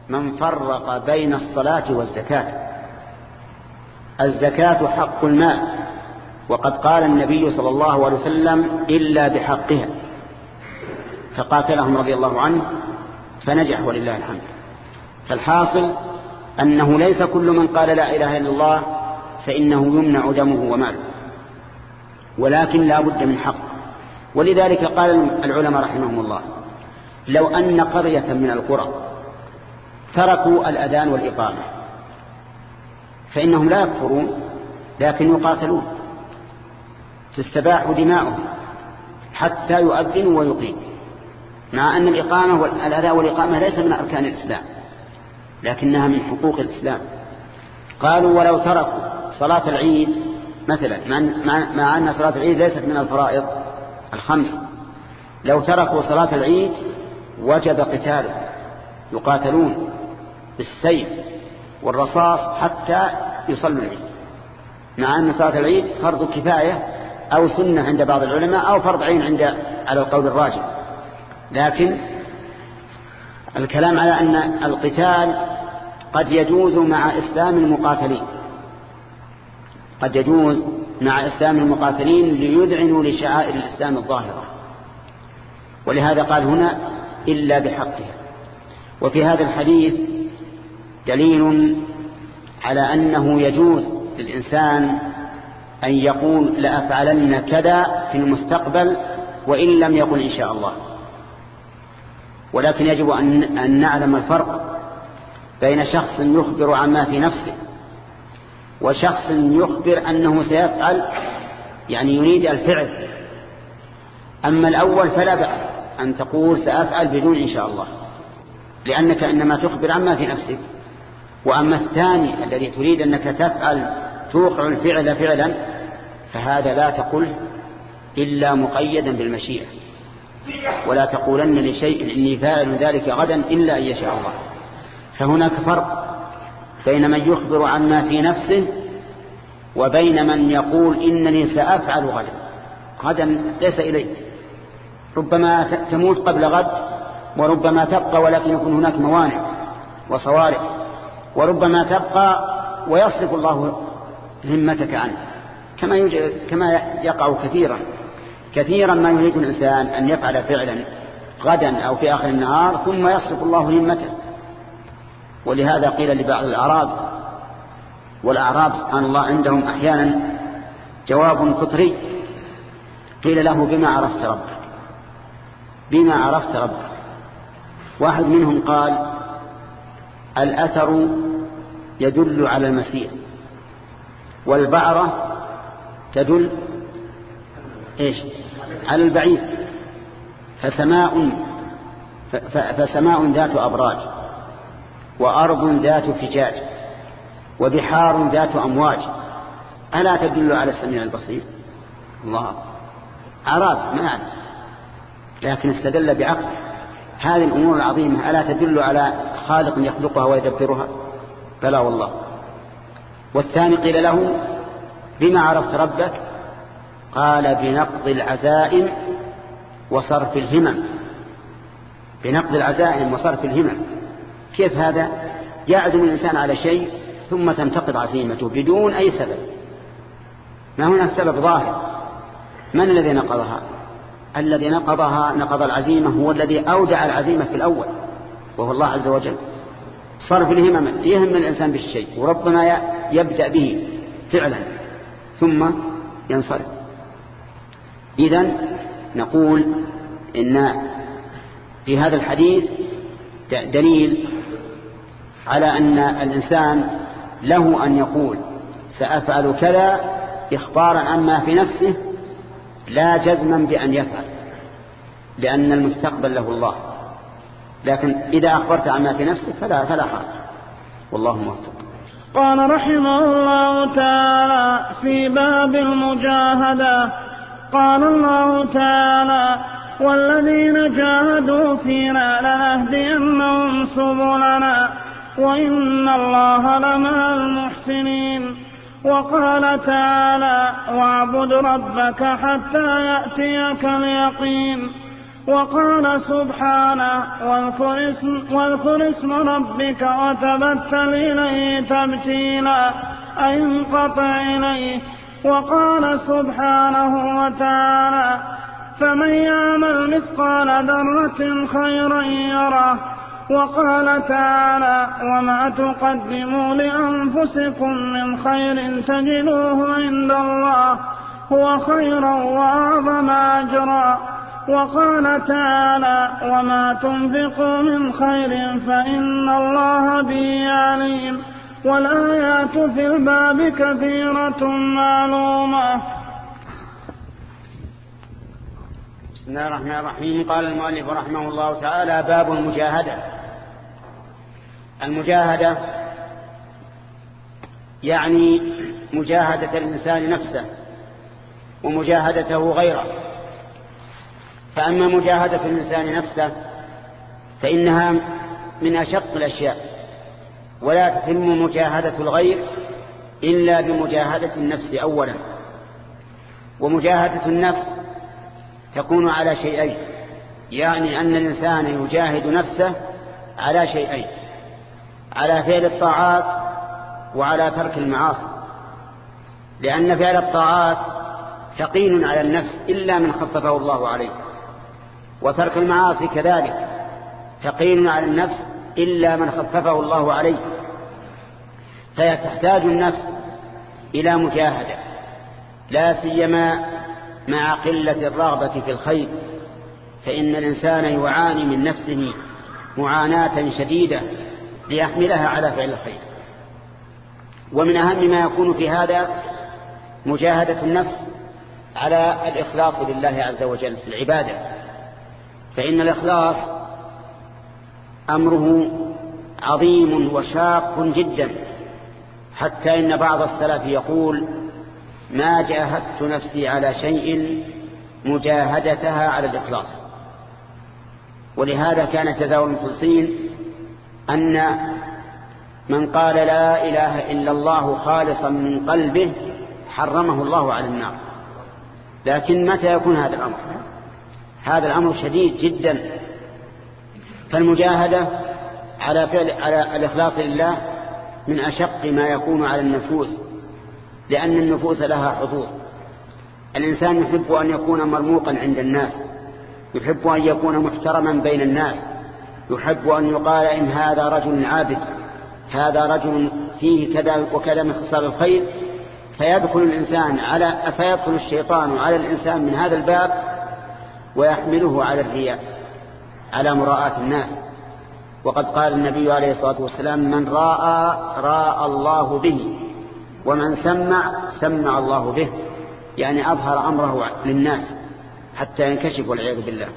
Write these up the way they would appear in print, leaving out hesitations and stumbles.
من فرق بين الصلاة والزكاة. الزكاة حق المال، وقد قال النبي صلى الله عليه وسلم إلا بحقها، فقاتلهم رضي الله عنه فنجح ولله الحمد. فالحاصل أنه ليس كل من قال لا إله إلا الله فإنه يمنع دمه وماله، ولكن لا بد من حق. ولذلك قال العلماء رحمهم الله لو أن قرية من القرى تركوا الأذان والإقامة فإنهم لا يكفرون، لكن يقاتلون، تستباح دماؤهم حتى يؤذنوا ويقيموا، مع أن الإقامة والأذان والإقامة ليس من أركان الإسلام لكنها من حقوق الإسلام. قالوا ولو تركوا صلاة العيد مثلا، مع أن صلاة العيد ليست من الفرائض الخمس، لو تركوا صلاة العيد وجب قتاله، يقاتلون بالسيف والرصاص حتى يصلوا العيد، مع أن صلاة العيد فرض كفاية أو سنة عند بعض العلماء أو فرض عين على القول الراجح. لكن الكلام على أن القتال قد يجوز مع إسلام المقاتلين، قد يجوز مع إسلام المقاتلين ليذعنوا لشعائر الإسلام الظاهرة، ولهذا قال هنا إلا بحقها. وفي هذا الحديث دليل على أنه يجوز للإنسان أن يقول لأفعلن كذا في المستقبل وإن لم يقل إن شاء الله، ولكن يجب أن نعلم الفرق بين شخص يخبر عما في نفسه وشخص يخبر أنه سيفعل، يعني يريد الفعل. أما الأول فلا بأس أن تقول سأفعل بدون إن شاء الله، لأنك إنما تخبر عما في نفسك. وأما الثاني الذي تريد أنك تفعل توقع الفعل فعلا فهذا لا تقل إلا مقيدا بالمشيئة، ولا تقولن لشيء إني فاعل ذلك غدا إلا أن يشاء الله. فهناك فرق بين من يخبر عما في نفسه وبين من يقول إنني سأفعل غدا. غدا ليس إليك، ربما تموت قبل غد، وربما تبقى ولكن يكون هناك موانع وصوارئ، وربما تبقى ويصرف الله همتك عنه، كما يقع كثيرا ما يريد الإنسان أن يفعل فعلا غدا أو في آخر النهار ثم يصرف الله همته. ولهذا قيل لبعض الأعراب، والأعراب سبحان الله عندهم أحيانا جواب فطري، قيل له بما عرفت ربك؟ بما عرفت ربك؟ واحد منهم قال الأثر يدل على المسير، والبعرة تدل إيش؟ على البعيد، فسماء ذات أبراج، وأرض ذات فجاج، وبحار ذات أمواج، ألا تدل على السميع البصير؟ الله أراد ما يعني، لكن استدل بعقل. هذه الأمور العظيمة ألا تدل على خالق يخلقها ويدبرها؟ بلى والله. والثاني قيل له بما عرفت ربك؟ قال بنقض العزائم وصرف الهمم. بنقض العزائم وصرف الهمم. كيف هذا؟ يعزم الإنسان على شيء ثم تنتقض عزيمته بدون أي سبب، ما هناك سبب ظاهر. من الذي نقضها؟ الذي نقض العزيمة هو الذي أودع العزيمة في الأول، وهو الله عز وجل. صرف الهمم، يهم الإنسان بالشيء وربما يبدأ به فعلا ثم ينصرف. إذن نقول إن في هذا الحديث دليل على أن الإنسان له أن يقول سأفعل كذا إخبارا عما في نفسه لا جزما بأن يفعل، لأن المستقبل له الله. لكن إذا أخبرت عما في نفسك فلا حرج، والله موفق. قال رحمه الله تعالى في باب المجاهدة، قال الله تعالى والذين جاهدوا فينا لنهدينهم سبلنا وإن الله لمع المحسنين. وقال تعالى واعبد ربك حتى يأتيك اليقين. وقال سبحانه واذكر اسم ربك وتبتل إليه تبتيلا أي انقطع إليه. وقال سبحانه وتعالى فمن يعمل مثقال ذرة خيرا يره. وقال تعالى وما تقدموا لأنفسكم من خير تجدوه عند الله هو خيرا وأعظم أجرا. وقال تعالى وما تنفقوا من خير فإن الله به عليم. والآيات في الباب كثيرة معلومة. بسم الله الرحمن الرحيم. قال المؤلف رحمه الله تعالى باب المجاهدة. المجاهدة يعني مجاهدة الإنسان نفسه ومجاهدته غيره. فأما مجاهدة الإنسان نفسه فإنها من أشق الأشياء، ولا تتم مجاهدة الغير إلا بمجاهدة النفس أولا. ومجاهدة النفس تكون على شيئين، يعني أن الإنسان يجاهد نفسه على شيئين: على فعل الطاعات وعلى ترك المعاصي، لأن فعل الطاعات ثقيل على النفس إلا من خففه الله عليه، وترك المعاصي كذلك ثقيل على النفس إلا من خففه الله عليه. فتحتاج النفس إلى مجاهدة، لا سيما مع قلة الرغبة في الخير، فإن الإنسان يعاني من نفسه معاناة شديدة ليحملها على فعل الخير. ومن أهم ما يكون في هذا مجاهدة النفس على الإخلاص لله عز وجل في العبادة، فإن الإخلاص أمره عظيم وشاق جدا، حتى إن بعض السلف يقول ما جاهدت نفسي على شيء مجاهدتها على الإخلاص. ولهذا كان جزاء المخلصين أن من قال لا إله إلا الله خالصا من قلبه حرمه الله على النار. لكن متى يكون هذا الأمر؟ هذا الأمر شديد جدا. فالمجاهدة على الإخلاص لله من أشق ما يكون على النفوس، لأن النفوس لها حظوظ. الإنسان يحب أن يكون مرموقا عند الناس، يحب أن يكون محترما بين الناس، يحب أن يقال إن هذا رجل عابد، هذا رجل فيه كذا وكذا من خصال الخير. فيدخل الشيطان على الإنسان من هذا الباب ويحمله على الرياء، على مراءة الناس. وقد قال النبي عليه الصلاة والسلام من راى الله به، ومن سمع الله به، يعني أظهر أمره للناس حتى ينكشف والعياذ بالله.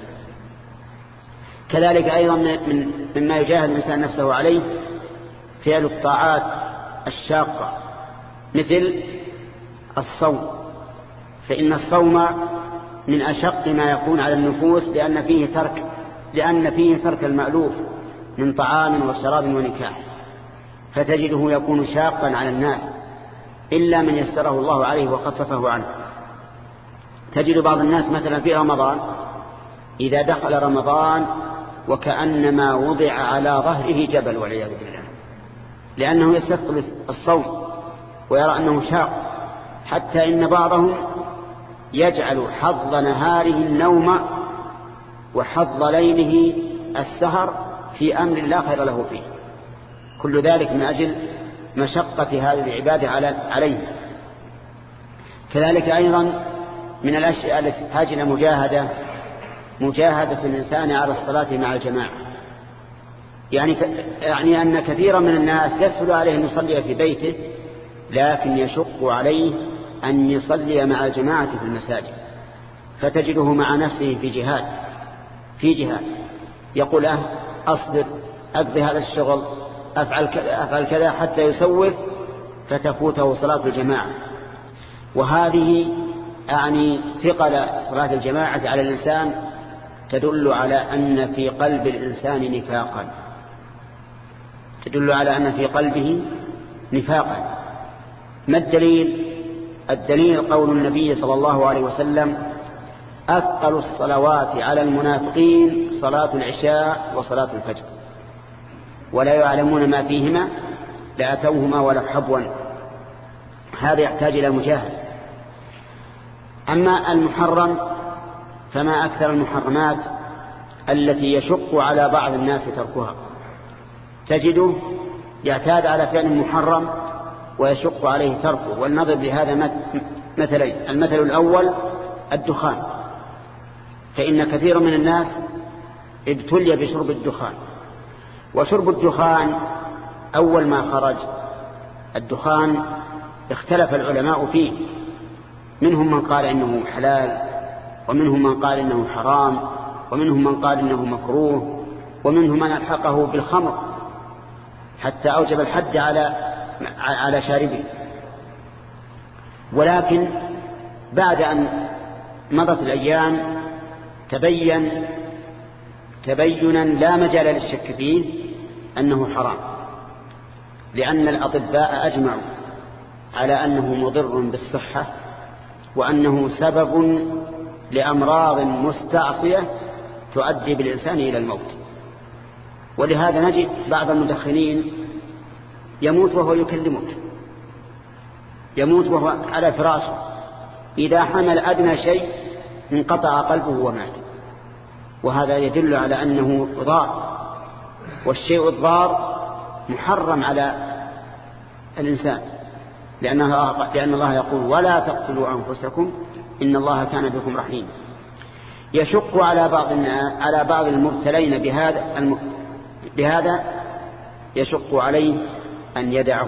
كذلك أيضا مما يجاهد الإنسان نفسه عليه فعل الطاعات الشاقة مثل الصوم، فإن الصوم من أشق ما يكون على النفوس، لأن فيه ترك المألوف من طعام وشراب ونكاح، فتجده يكون شاقا على الناس إلا من يسره الله عليه وخففه عنه. تجد بعض الناس مثلا في رمضان إذا دخل رمضان وكأنما وضع على ظهره جبل والعياذ بالله، لأنه يستثقل الصوم ويرى أنه شاق، حتى إن بعضهم يجعل حظ نهاره النوم وحظ ليله السهر في أمر لا خير له فيه. كل ذلك من أجل مشقة هذه العبادة عليه. كذلك أيضا من الأشياء التي تحتاج إلى مجاهدة الإنسان على الصلاة مع الجماعة. يعني أن كثيرا من الناس يسهل عليه أن يصلي في بيته، لكن يشق عليه أن يصلي مع الجماعة في المساجد، فتجده مع نفسه في جهاد يقول أصبر، أقضي هذا الشغل، أفعل كذا حتى يسوف، فتفوته صلاة الجماعة. وهذه ثقل صلاة الجماعة على الإنسان تدل على أن في قلب الإنسان نفاقا، تدل على أن في قلبه نفاقا. ما الدليل؟ الدليل قول النبي صلى الله عليه وسلم أثقل الصلوات على المنافقين صلاة العشاء وصلاة الفجر، ولا يعلمون ما فيهما لأتوهما ولو حبوا. هذا يحتاج إلى مجاهد. أما المحرم فما أكثر المحرمات التي يشق على بعض الناس تركها. تجده يعتاد على فعل محرم ويشق عليه تركه. والنظر بهذا مثلين: المثل الأول الدخان، فإن كثير من الناس ابتلي بشرب الدخان. وشرب الدخان أول ما خرج الدخان اختلف العلماء فيه، منهم من قال إنه حلال، ومنهم من قال إنه حرام، ومنهم من قال إنه مكروه، ومنهم من ألحقه بالخمر حتى أوجب الحد على شاربه. ولكن بعد أن مضت الأيام تبينا لا مجال للشك فيه أنه حرام، لأن الأطباء أجمعوا على أنه مضر بالصحة، وأنه سبب لأمراض مستعصية تؤدي بالإنسان إلى الموت. ولهذا نجد بعض المدخنين يموت وهو يكلمك، يموت وهو على فراشه، إذا حمل أدنى شيء انقطع قلبه ومات. وهذا يدل على أنه ضار، والشيء الضار محرم على الإنسان، لأن الله يقول: ولا تقتلوا أنفسكم إن الله كان بكم رحيما. يشق على بعض المبتلين بهذا يشق عليه أن يدعه،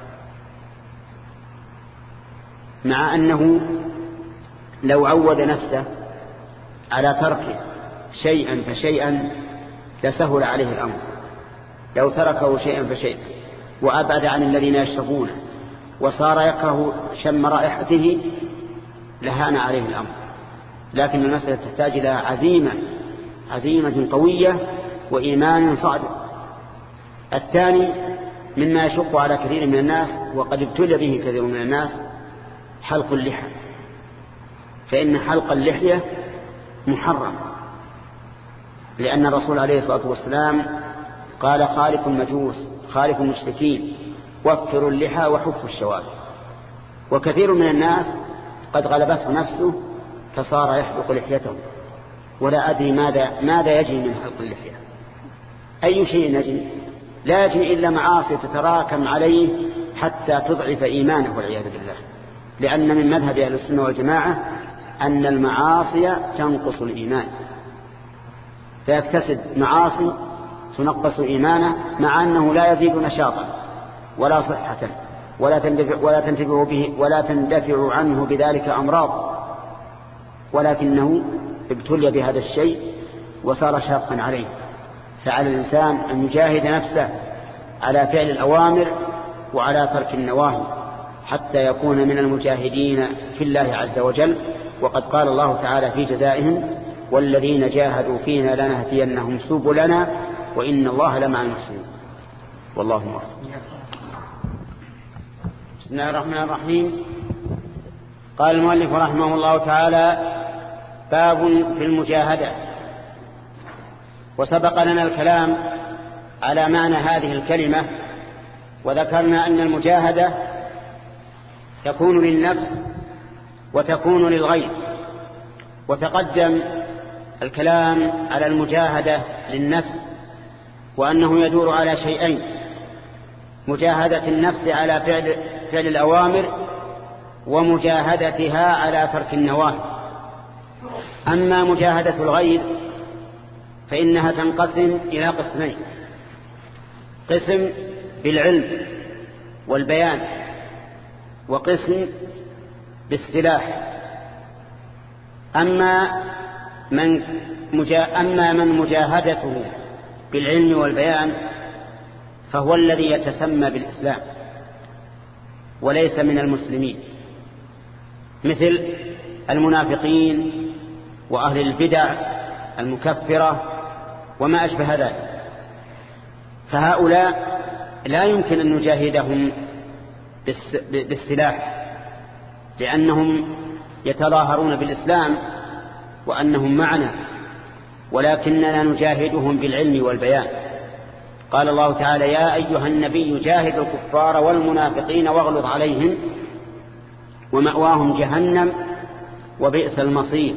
مع أنه لو عود نفسه على تركه شيئا فشيئا لسهل عليه الأمر. لو تركه شيئا فشيئا وأبعد عن الذين يشربونه وصار يكره شم رائحته لهان عليه الأمر. لكن المسألة تحتاج إلى عزيمة قوية وإيمان صادق. الثاني مما يشق على كثير من الناس، وقد ابتلي به كثير من الناس، حلق اللحى، فإن حلق اللحية محرم، لأن الرسول عليه الصلاة والسلام قال: خالف المجوس، خالف المشركين، وفروا اللحى وحفوا الشوارب. وكثير من الناس قد غلبته نفسه فصار يحلق لحيته، ولا أدري ماذا يجري من حلق اللحية. أي شيء يجري؟ لا يجري إلا معاصي تتراكم عليه حتى تضعف إيمانه والعياذ بالله، لأن من مذهب أهل السنة والجماعة أن المعاصي تنقص الإيمان، فيكتسب معاصي تنقص إيمانه، مع أنه لا يزيد نشاطا ولا صحة ولا تندفع عنه بذلك أمراض، ولكنه ابتلي بهذا الشيء وصار شاقا عليه. فعلى الإنسان أن يجاهد نفسه على فعل الأوامر وعلى ترك النواهي حتى يكون من المجاهدين في الله عز وجل. وقد قال الله تعالى في جزائهم: والذين جاهدوا فينا لنهدينهم سبلنا وإن الله لمع المحسنين. والله موفق. بسم الله الرحمن الرحيم. قال المؤلف رحمه الله تعالى: باب في المجاهدة. وسبق لنا الكلام على معنى هذه الكلمة، وذكرنا أن المجاهدة تكون للنفس وتكون للغير. وتقدم الكلام على المجاهدة للنفس، وأنه يدور على شيئين: مجاهدة النفس على فعل الأوامر، ومجاهدتها على ترك النواهي. أما مجاهدة الغير فإنها تنقسم إلى قسمين: قسم بالعلم والبيان، وقسم بالسلاح. أما من مجاهدته بالعلم والبيان فهو الذي يتسمى بالإسلام وليس من المسلمين، مثل المنافقين وأهل البدع المكفرة وما أشبه ذلك. فهؤلاء لا يمكن أن نجاهدهم بالسلاح، لأنهم يتظاهرون بالإسلام وأنهم معنا، ولكننا نجاهدهم بالعلم والبيان. قال الله تعالى: يا أيها النبي جاهد الكفار والمنافقين واغلظ عليهم ومأواهم جهنم وبئس المصير.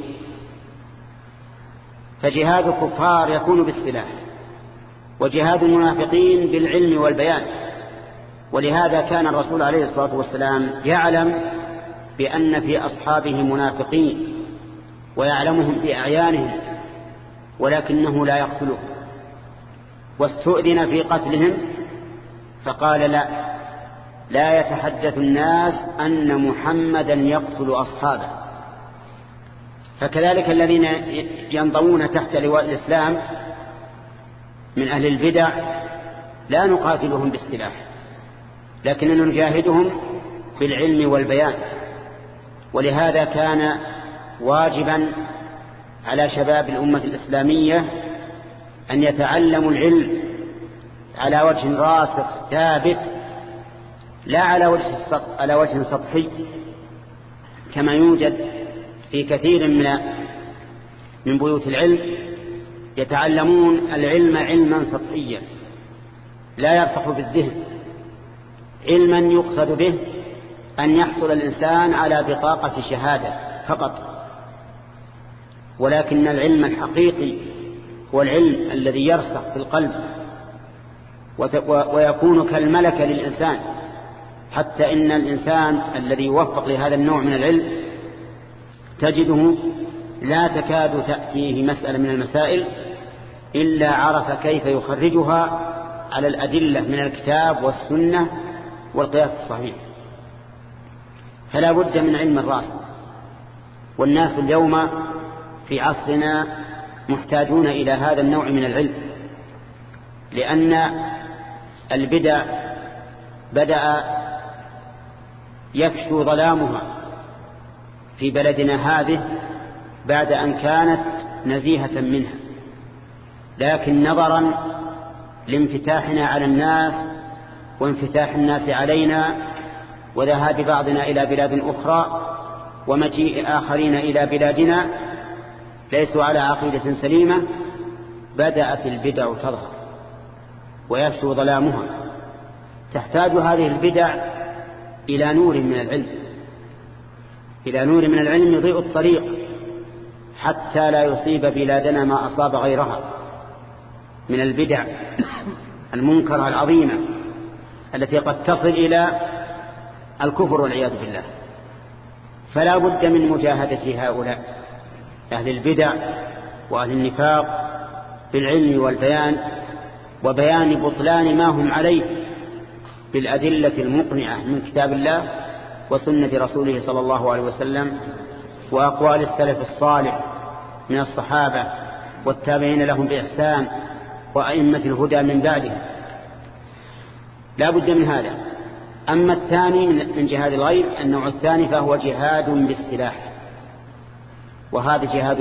فجهاد الكفار يكون بالسلاح، وجهاد المنافقين بالعلم والبيان. ولهذا كان الرسول عليه الصلاة والسلام يعلم بأن في أصحابه منافقين ويعلمهم بأعيانهم، ولكنه لا يقتلهم، واستؤذن في قتلهم فقال: لا يتحدث الناس أن محمدا يقتل أصحابه. فكذلك الذين ينضمون تحت لواء الإسلام من أهل البدع لا نقاتلهم بالسلاح، لكننا نجاهدهم بالعلم والبيان. ولهذا كان واجبا على شباب الأمة الإسلامية أن يتعلموا العلم على وجه راسخ ثابت، لا على وجه سطحي كما يوجد في كثير من بيوت العلم. يتعلمون العلم علما سطحيا لا يرسخ بالذهن، علما يقصد به أن يحصل الإنسان على بطاقة شهادة فقط. ولكن العلم الحقيقي هو العلم الذي يرسخ في القلب ويكون كالملكة للإنسان، حتى إن الإنسان الذي يوفق لهذا النوع من العلم تجده لا تكاد تأتيه مسألة من المسائل إلا عرف كيف يخرجها على الأدلة من الكتاب والسنة والقياس الصحيح. فلا بد من علم الراسخ. والناس اليوم في عصرنا محتاجون إلى هذا النوع من العلم، لأن البدع بدأ يفشو ظلامها في بلدنا هذه بعد أن كانت نزيهة منها، لكن نظرا لانفتاحنا على الناس وانفتاح الناس علينا وذهاب بعضنا إلى بلاد أخرى ومجيء آخرين إلى بلادنا ليسوا على عقيدة سليمة، بدأت البدع تظهر ويفشو ظلامها. تحتاج هذه البدع إلى نور من العلم، إلى نور من العلم يضيء الطريق حتى لا يصيب بلادنا ما أصاب غيرها من البدع المنكرة العظيمة التي قد تصل إلى الكفر والعياذ بالله. فلا بد من مجاهدة هؤلاء أهل البدع وأهل النفاق بالعلم والبيان، وبيان بطلان ما هم عليه بالأدلة المقنعة من كتاب الله وسنة رسوله صلى الله عليه وسلم وأقوال السلف الصالح من الصحابة والتابعين لهم بإحسان وأئمة الهدى من بعده. لا بد من هذا. أما الثاني من جهاد الغير، النوع الثاني فهو جهاد بالسلاح، وهذا جهاد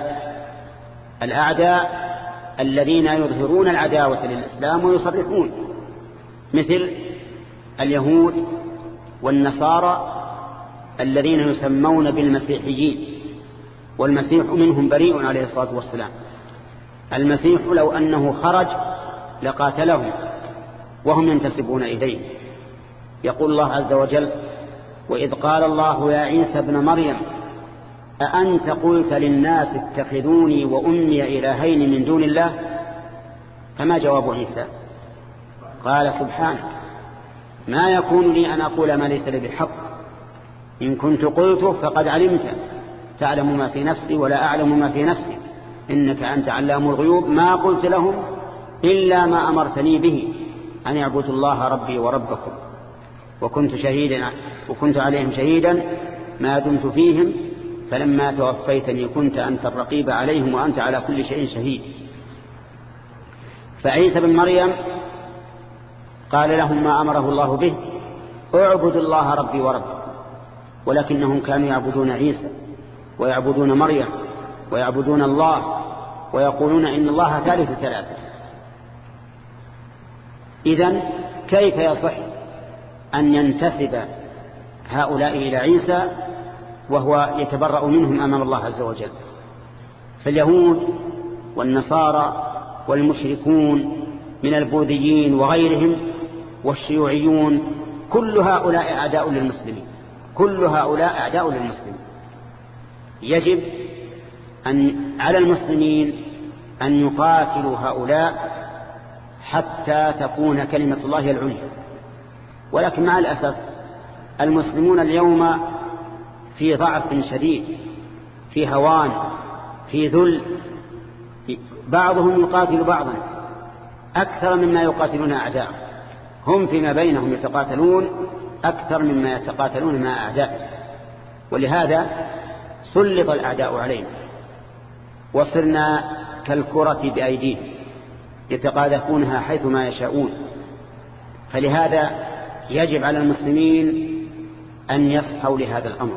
الأعداء الذين يظهرون العداوة للإسلام ويصرحون، مثل اليهود والنصارى الذين يسمون بالمسيحيين، والمسيح منهم بريء عليه الصلاة والسلام. المسيح لو أنه خرج لقاتلهم وهم ينتسبون إليه. يقول الله عز وجل: وإذ قال الله يا عيسى ابن مريم أأنت قلت للناس اتخذوني وأمي إلهين من دون الله؟ فما جواب عيسى؟ قال سبحانك ما يكون لي أن أقول ما ليس لي بحق، إن كنت قلته فقد علمت، تعلم ما في نفسي ولا أعلم ما في نفسي، إنك أنت علام الغيوب، ما قلت لهم إلا ما أمرتني به أن يعبدوا الله ربي وربكم، وكنت عليهم شهيدا ما دمت فيهم، فلما توفيتني كنت أنت الرقيب عليهم وأنت على كل شيء شهيد. فعيسى بن مريم قال لهم ما أمره الله به: اعبدوا الله ربي وربكم، ولكنهم كانوا يعبدون عيسى ويعبدون مريم ويعبدون الله ويقولون إن الله ثالث ثلاثة. إذن كيف يصح أن ينتسب هؤلاء إلى عيسى وهو يتبرأ منهم أمام الله عز وجل؟ فاليهود والنصارى والمشركون من البوذيين وغيرهم والشيوعيون كل هؤلاء أعداء للمسلمين، كل هؤلاء أعداء للمسلمين. يجب على المسلمين أن يقاتلوا هؤلاء حتى تكون كلمة الله العليا. ولكن مع الأسف المسلمون اليوم في ضعف شديد، في هوان، في ذل، بعضهم يقاتل بعضا أكثر مما يقاتلون أعداء، هم فيما بينهم يتقاتلون أكثر مما يتقاتلون مع أعداء. ولهذا سلط الأعداء علينا وصرنا كالكرة بأيديهم يتقاذفونها حيثما يشاءون. فلهذا يجب على المسلمين أن يصحوا لهذا الأمر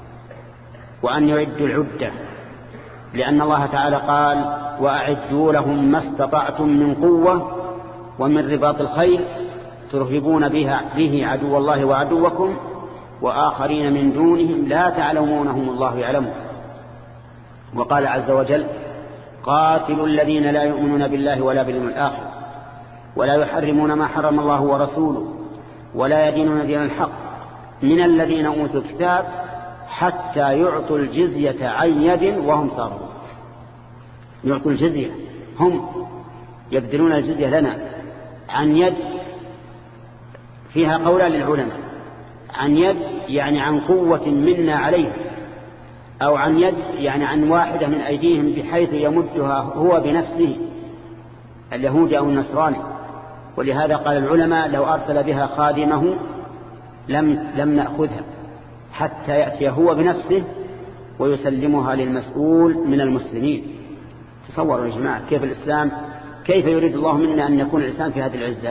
وأن يعدوا العدة، لأن الله تعالى قال: وأعدوا لهم ما استطعتم من قوة ومن رباط الخيل ترهبون به عدو الله وعدوكم وآخرين من دونهم لا تعلمونهم الله يعلمهم. وقال عز وجل: قاتلوا الذين لا يؤمنون بالله ولا باليوم الآخر ولا يحرمون ما حرم الله ورسوله ولا يدينون دين الحق من الذين أوتوا الكتاب حتى يعطوا الجزية عن يد وهم صاغرون. يعطوا الجزية، هم يبذلون الجزية لنا عن يد، فيها قولان للعلماء: عن يد يعني عن قوة منا عليه، أو عن يد يعني عن واحدة من أيديهم بحيث يمدها هو بنفسه، اليهود أو النصراني. ولهذا قال العلماء: لو أرسل بها خادمه لم نأخذها حتى يأتي هو بنفسه ويسلمها للمسؤول من المسلمين. تصوروا يا جماعة كيف الإسلام، كيف يريد الله منا أن يكون الإسلام في هذه العزة.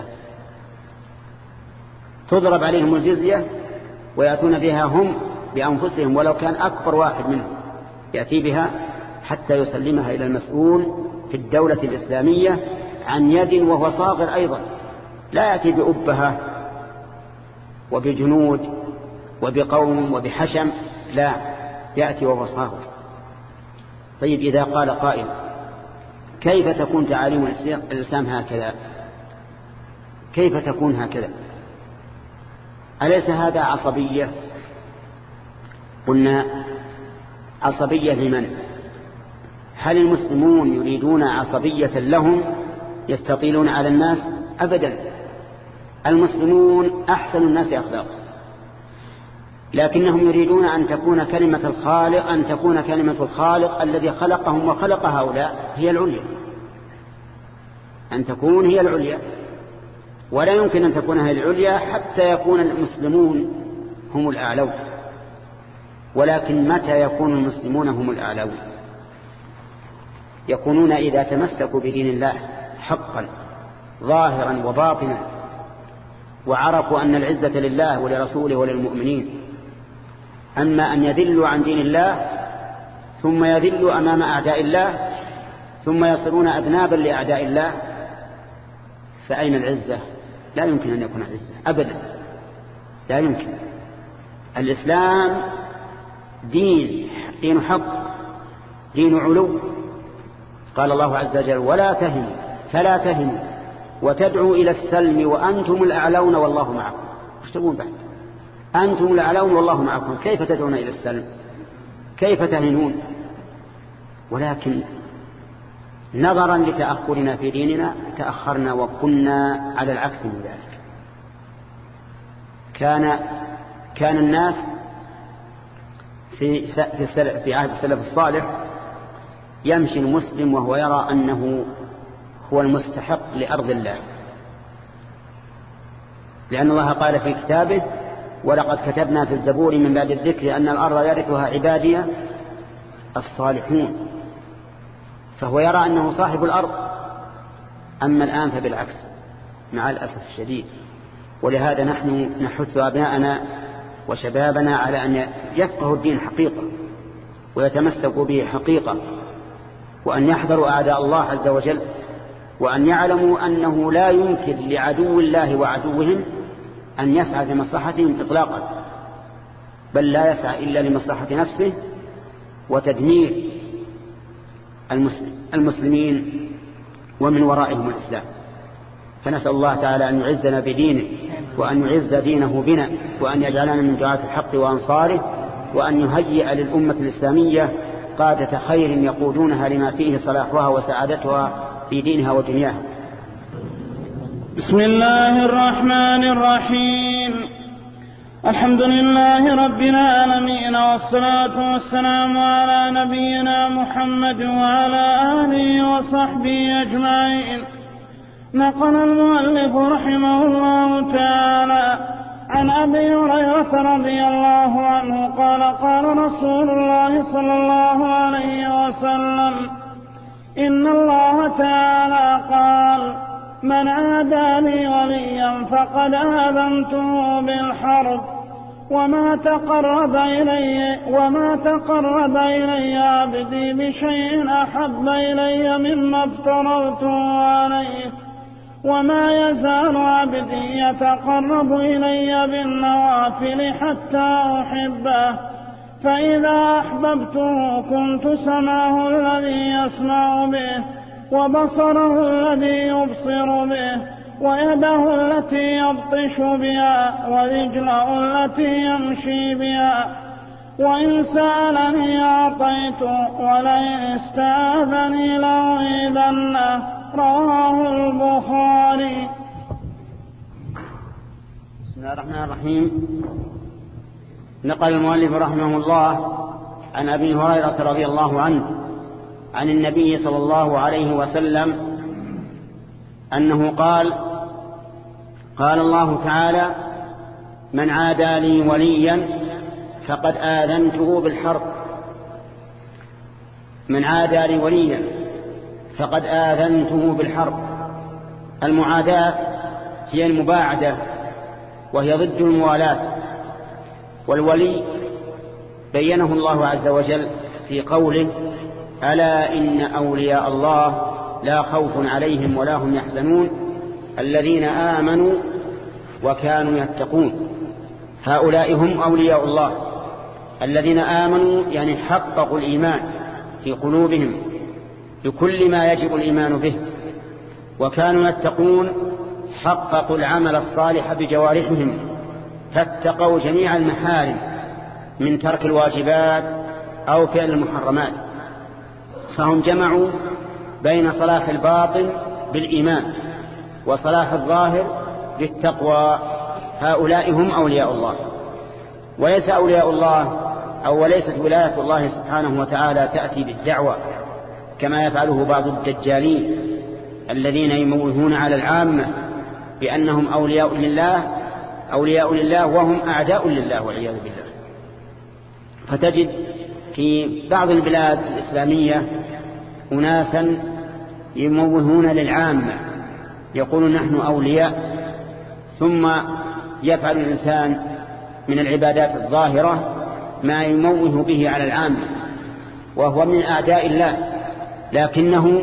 تضرب عليهم الجزية ويأتون بها هم بأنفسهم، ولو كان أكبر واحد منهم يأتي بها حتى يسلمها إلى المسؤول في الدولة الإسلامية عن يد وهو صاغر أيضا، لا يأتي بأبها وبجنود وبقوم وبحشم، لا، يأتي وهو صاغر. طيب إذا قال قائل: كيف تكون تعاليم الإسلام هكذا؟ كيف تكون هكذا؟ أليس هذا عصبية؟ قلنا: عصبية لمن؟ هل المسلمون يريدون عصبية لهم يستطيلون على الناس؟ أبدا، المسلمون أحسن الناس أخلاقا، لكنهم يريدون أن تكون كلمة الخالق الذي خلقهم وخلق هؤلاء هي العليا، أن تكون هي العليا، ولا يمكن أن تكون هي العليا حتى يكون المسلمون هم الأعلون. ولكن متى يكون المسلمون هم الأعلون؟ يكونون إذا تمسكوا بدين الله حقا ظاهرا وباطنا، وعرفوا أن العزة لله ولرسوله وللمؤمنين. أما أن يذلوا عن دين الله ثم يذلوا أمام أعداء الله ثم يصيرون أذنابا لأعداء الله، فأين العزة؟ لا يمكن أن يكون عزة أبدا، لا يمكن. الإسلام دين حق، دين علو. قال الله عز وجل: ولا تهنوا فلا تهنوا وتدعوا إلى السلم وأنتم الأعلون والله معكم. ايش تقول بعد؟ أنتم الأعلون والله معكم، كيف تدعون إلى السلم؟ كيف تهنون؟ ولكن نظرا لتأخرنا في ديننا تأخرنا وكنا على العكس من ذلك. كان الناس في عهد السلف الصالح يمشي المسلم وهو يرى أنه هو المستحق لأرض الله، لأن الله قال في كتابه: ولقد كتبنا في الزبور من بعد الذكر أن الأرض يرثها عبادي الصالحون. فهو يرى أنه صاحب الأرض. أما الآن فبالعكس مع الأسف الشديد. ولهذا نحن نحث أبناءنا وشبابنا على أن يفقهوا الدين حقيقة ويتمسكوا به حقيقة، وأن يحذروا أعداء الله عز وجل، وأن يعلموا أنه لا يمكن لعدو الله وعدوهم أن يسعى لمصلحتهم إطلاقا، بل لا يسعى إلا لمصلحة نفسه وتدمير المسلمين ومن ورائهم الإسلام. فنسأل الله تعالى أن يعزنا بدينه وأن يعز دينه بنا وأن يجعلنا من دعاة الحق وأنصاره وأن يهيئ للأمة الإسلامية قادة خير يقودونها لما فيه صلاحها وسعادتها في دينها ودنياها. بسم الله الرحمن الرحيم. الحمد لله رب العالمين، والصلاة والسلام على نبينا محمد وعلى آله وصحبه أجمعين. نقل المؤلف رحمه الله تعالى عن أبي هريرة رضي الله عنه قال قال رسول الله صلى الله عليه وسلم: إن الله تعالى قال: من عادى لي وليا فقد آذنته بالحرب، وما تقرب إلي عبدي بشيء أحب إلي مما افترضته عليه، وما يزال عبدي يتقرب إلي بالنوافل حتى أحبه، فإذا أحببته كنت سمعه الذي يسمع به، وبصره الذي يبصر به، ويده التي يبطش بها، ورجله التي يمشي بها، وإن سألني أعطيته، ولئن استعاذني لأعيذنه. رواه البخاري. بسم الله الرحمن الرحيم. نقل المؤلف رحمه الله عن أبي هريرة رضي الله عنه عن النبي صلى الله عليه وسلم أنه قال: قال الله تعالى: من عادى لي وليا فقد آذنته بالحرب. من عادى لي وليا فقد آذنته بالحرب. المعاداة هي المباعدة، وهي ضد الموالاة. والولي بينه الله عز وجل في قوله: ألا إن أولياء الله لا خوف عليهم ولا هم يحزنون الذين آمنوا وكانوا يتقون. هؤلاء هم أولياء الله الذين آمنوا، يعني حققوا الإيمان في قلوبهم بكل ما يجب الإيمان به، وكانوا يتقون، حققوا العمل الصالح بجوارحهم، فاتقوا جميع المحارم من ترك الواجبات أو فعل المحرمات. فهم جمعوا بين صلاح الباطن بالإيمان وصلاح الظاهر بالتقوى. هؤلاء هم أولياء الله. وليس أولياء الله أو وليست ولاية الله سبحانه وتعالى تأتي بالدعوة كما يفعله بعض الدجالين الذين يموهون على العامة بأنهم أولياء لله وهم أعداء لله والعياذ بالله. فتجد في بعض البلاد الإسلامية أناسا يموهون للعامة يقولون نحن أولياء، ثم يفعل الإنسان من العبادات الظاهرة ما يموه به على العامة وهو من أعداء الله، لكنه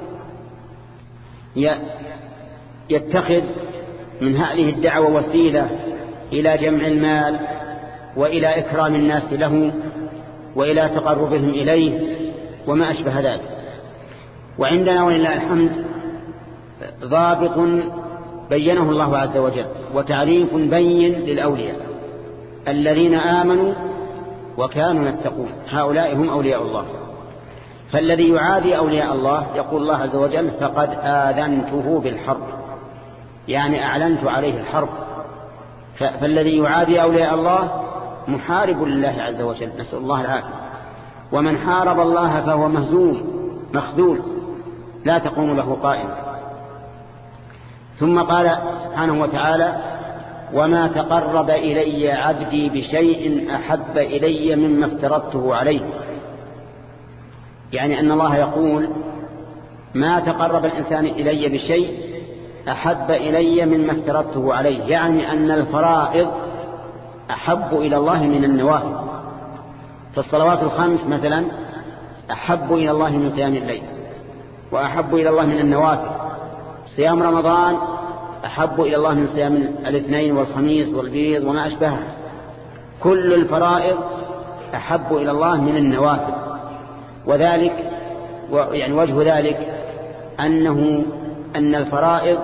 يتخذ من هذه الدعوة وسيلة إلى جمع المال وإلى إكرام الناس له وإلى تقربهم إليه وما أشبه ذلك. وعندنا ولله الحمد ضابط بينه الله عز وجل وتعريف بين للأولياء: الذين آمنوا وكانوا يتقون، هؤلاء هم أولياء الله. فالذي يعادي أولياء الله يقول الله عز وجل: فقد آذنته بالحرب، يعني أعلنت عليه الحرب. فالذي يعادي أولياء الله محارب لله عز وجل، نسأل الله العافية. ومن حارب الله فهو مهزوم مخذول لا تقوم له قائمة. ثم قال سبحانه وتعالى: وما تقرب إلي عبدي بشيء أحب إلي مما افترضته عليه. يعني أن الله يقول: ما تقرب الإنسان إلي بشيء أحب إلي مما افترضته عليه، يعني أن الفرائض أحب إلى الله من النوافل. فالصلوات الخمس مثلا أحب إلى الله من قيام الليل، وأحب إلى الله من النوافل. صيام رمضان أحب إلى الله من صيام الاثنين والخميس والبيض وما أشبهها. كل الفرائض أحب إلى الله من النوافل، وذلك يعني وجه ذلك أن الفرائض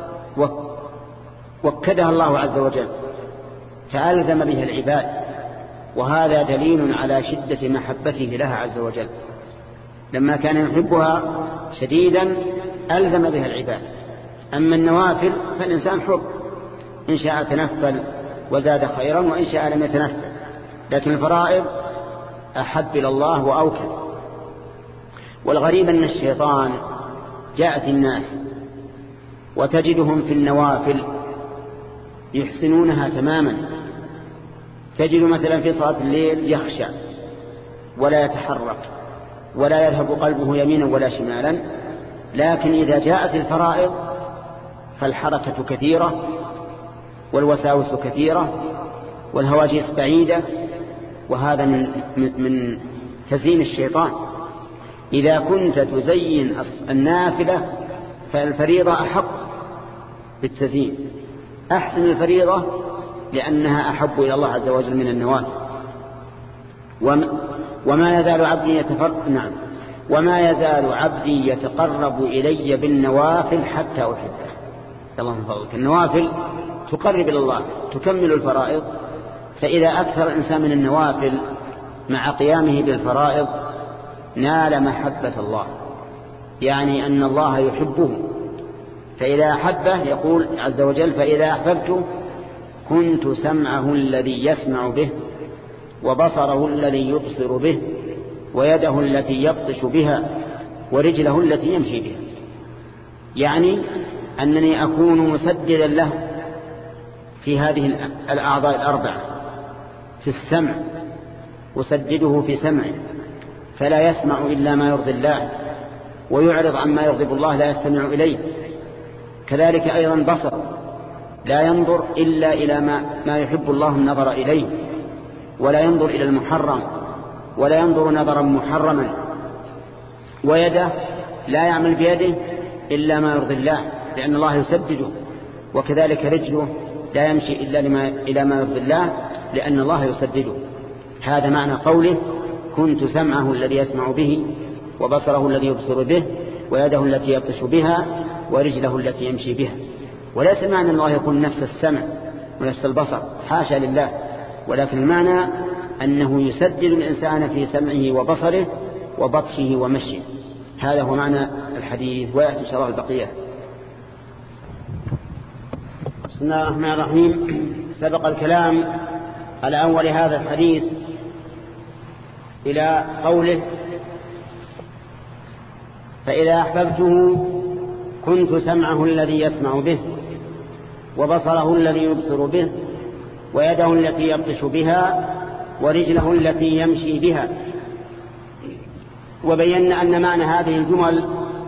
وكدها الله عز وجل فألزم بها العباد، وهذا دليل على شدة محبته لها عز وجل. لما كان يحبها شديدا ألزم بها العباد. أما النوافل فالإنسان حر، إن شاء تنفل وزاد خيرا، وإن شاء لم يتنفل. لكن الفرائض أحب إلى الله وأوكل. والغريب أن الشيطان جاءت الناس وتجدهم في النوافل يحسنونها تماما. تجد مثلا في صلاة الليل يخشع ولا يتحرك ولا يذهب قلبه يمينا ولا شمالا، لكن إذا جاءت الفرائض فالحركة كثيرة والوساوس كثيرة والهواجس بعيدة، وهذا من تزيين الشيطان. إذا كنت تزين النافلة فالفريضة أحق بالتزيين، أحسن الفريضة لأنها أحب إلى الله عز وجل من النوافل. وما يزال عبدي يتقرب إلي بالنوافل حتى أحبه. اللهم فضلك. النوافل تقرب إلى الله، تكمل الفرائض. فإذا أكثر الإنسان من النوافل مع قيامه بالفرائض نال محبة الله، يعني أن الله يحبه. فإذا أحبه يقول عز وجل: فإذا أحببته كنت سمعه الذي يسمع به، وبصره الذي يبصر به، ويده التي يبطش بها، ورجله التي يمشي بها. يعني أنني أكون مسددا له في هذه الأعضاء الأربعة. في السمع أسدده في سمعه فلا يسمع إلا ما يرضي الله، ويعرض عما يغضب الله لا يستمع إليه. كذلك أيضا بصر لا ينظر إلا إلى ما يحب الله النظر إليه، ولا ينظر إلى المحرم، ولا ينظر نظرا محرما. ويده لا يعمل بيده إلا ما يرضي الله لأن الله يسدده. وكذلك رجله لا يمشي إلا إلى ما يرضي الله لأن الله يسدده. هذا معنى قوله: كنت سمعه الذي يسمع به، وبصره الذي يبصر به، ويده التي يبطش بها، ورجله التي يمشي بها. وليس معنى الله يكون نفس السمع ونفس البصر، حاشا لله، ولكن المعنى أنه يسدد الإنسان في سمعه وبصره وبطشه ومشيه. هذا هو معنى الحديث، ويأتي إن شاء الله البقية. بسم الله الرحمن الرحيم. سبق الكلام على أول هذا الحديث إلى قوله: فإذا أحببته كنت سمعه الذي يسمع به، وبصره الذي يبصر به، ويده التي يبطش بها، ورجله التي يمشي بها. وبينا أن معنى هذه الجمل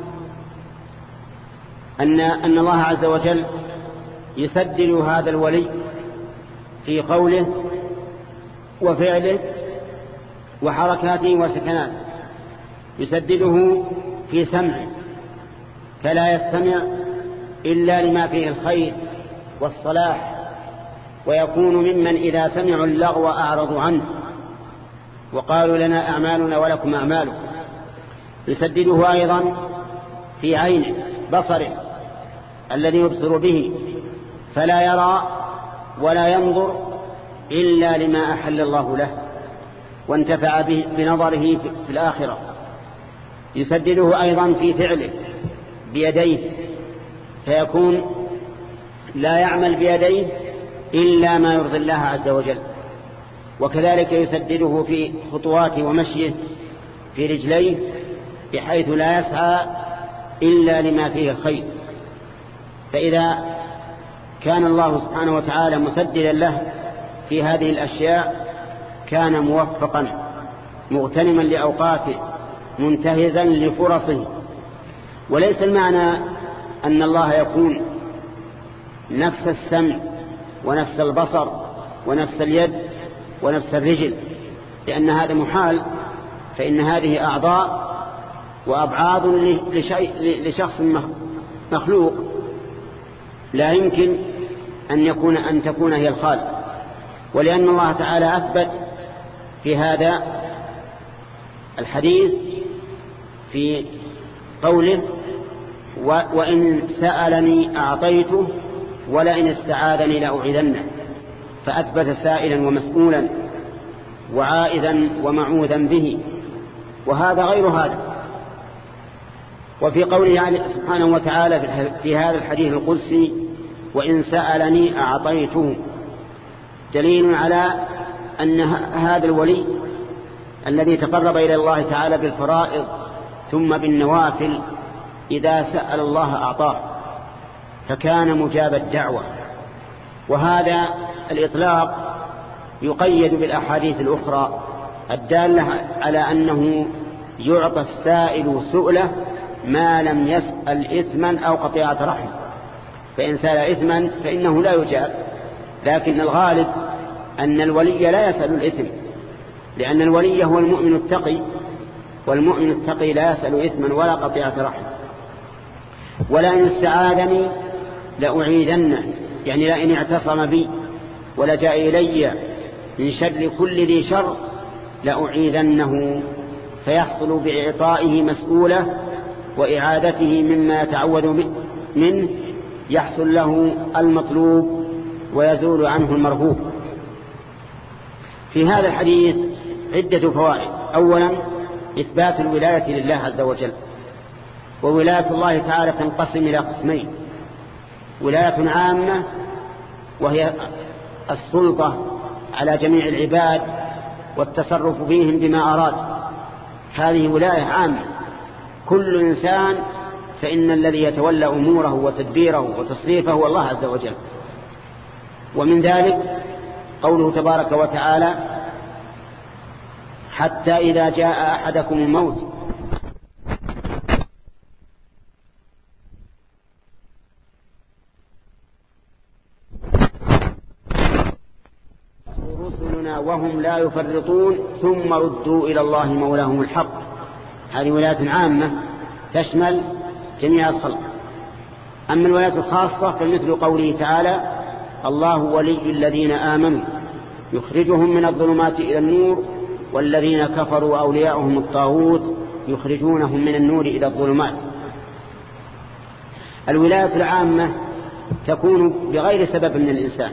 أن الله عز وجل يسدد هذا الولي في قوله وفعله وحركاته وسكناته. يسدده في سمعه فلا يستمع إلا لما فيه الخير والصلاح، ويكون ممن إذا سمعوا اللغو أعرضوا عنه وقالوا لنا أعمالنا ولكم أعمالكم. يسدده أيضا في عينه، بصره الذي يبصر به، فلا يرى ولا ينظر إلا لما أحل الله له وانتفع بنظره في الآخرة. يسدده أيضا في فعله بيديه، فيكون لا يعمل بيديه إلا ما يرضي الله عز وجل. وكذلك يسدده في خطواته ومشيه في رجليه، بحيث لا يسعى إلا لما فيه الخير. فإذا كان الله سبحانه وتعالى مسددا له في هذه الأشياء كان موفقا مغتنما لأوقاته منتهزا لفرصه. وليس المعنى أن الله يكون نفس السمع ونفس البصر ونفس اليد ونفس الرجل، لأن هذا محال، فإن هذه أعضاء وأبعاض لشخص مخلوق، لا يمكن أن تكون هي الخالق. ولأن الله تعالى أثبت في هذا الحديث في قوله وإن سألني أعطيته ولئن استعاذني لأعيذنه، فأثبت سائلا ومسؤولا وعائذا ومعوذا به، وهذا غير هذا. وفي قوله سبحانه وتعالى في هذا الحديث القدسي وإن سألني أعطيته، دليل على أن هذا الولي الذي تقرب إلى الله تعالى بالفرائض ثم بالنوافل إذا سأل الله أعطاه، فكان مجاب الدعوة. وهذا الإطلاق يقيد بالأحاديث الأخرى الدالة على أنه يعطى السائل سؤله ما لم يسأل إثما أو قطيعة رحم، فإن سأل إثما فإنه لا يجاب، لكن الغالب أن الولي لا يسأل الإثم، لأن الولي هو المؤمن التقي، والمؤمن التقي لا يسأل إثما ولا قطيعة رحم. ولئن استعاذني لأعيذنه، يعني لئن اعتصم بي ولجأ إلي من شر كل ذي شر لأعيذنه، فيحصل بإعطائه مسؤولة وإعادته مما يتعوذ منه، يحصل له المطلوب ويزول عنه المرهوب. في هذا الحديث عدة فوائد. أولا إثبات الولاية لله عز وجل، وولاية الله تعالى تنقسم إلى قسمين: ولاية عامة وهي السلطة على جميع العباد والتصرف فيهم بما أراد، هذه ولاية عامة، كل إنسان فإن الذي يتولى أموره وتدبيره وتصريفه هو الله عز وجل. ومن ذلك قوله تبارك وتعالى حتى إذا جاء أحدكم الموت رسلنا وهم لا يفرطون ثم ردوا إلى الله مولاهم الحق. هذه ولاية عامة تشمل جميع الخلق. أما الولاية الخاصة فمثل قوله تعالى الله ولي الذين آمنوا يخرجهم من الظلمات إلى النور والذين كفروا أولياؤهم الطاغوت يخرجونهم من النور إلى الظلمات. الولاية العامة تكون بغير سبب من الإنسان،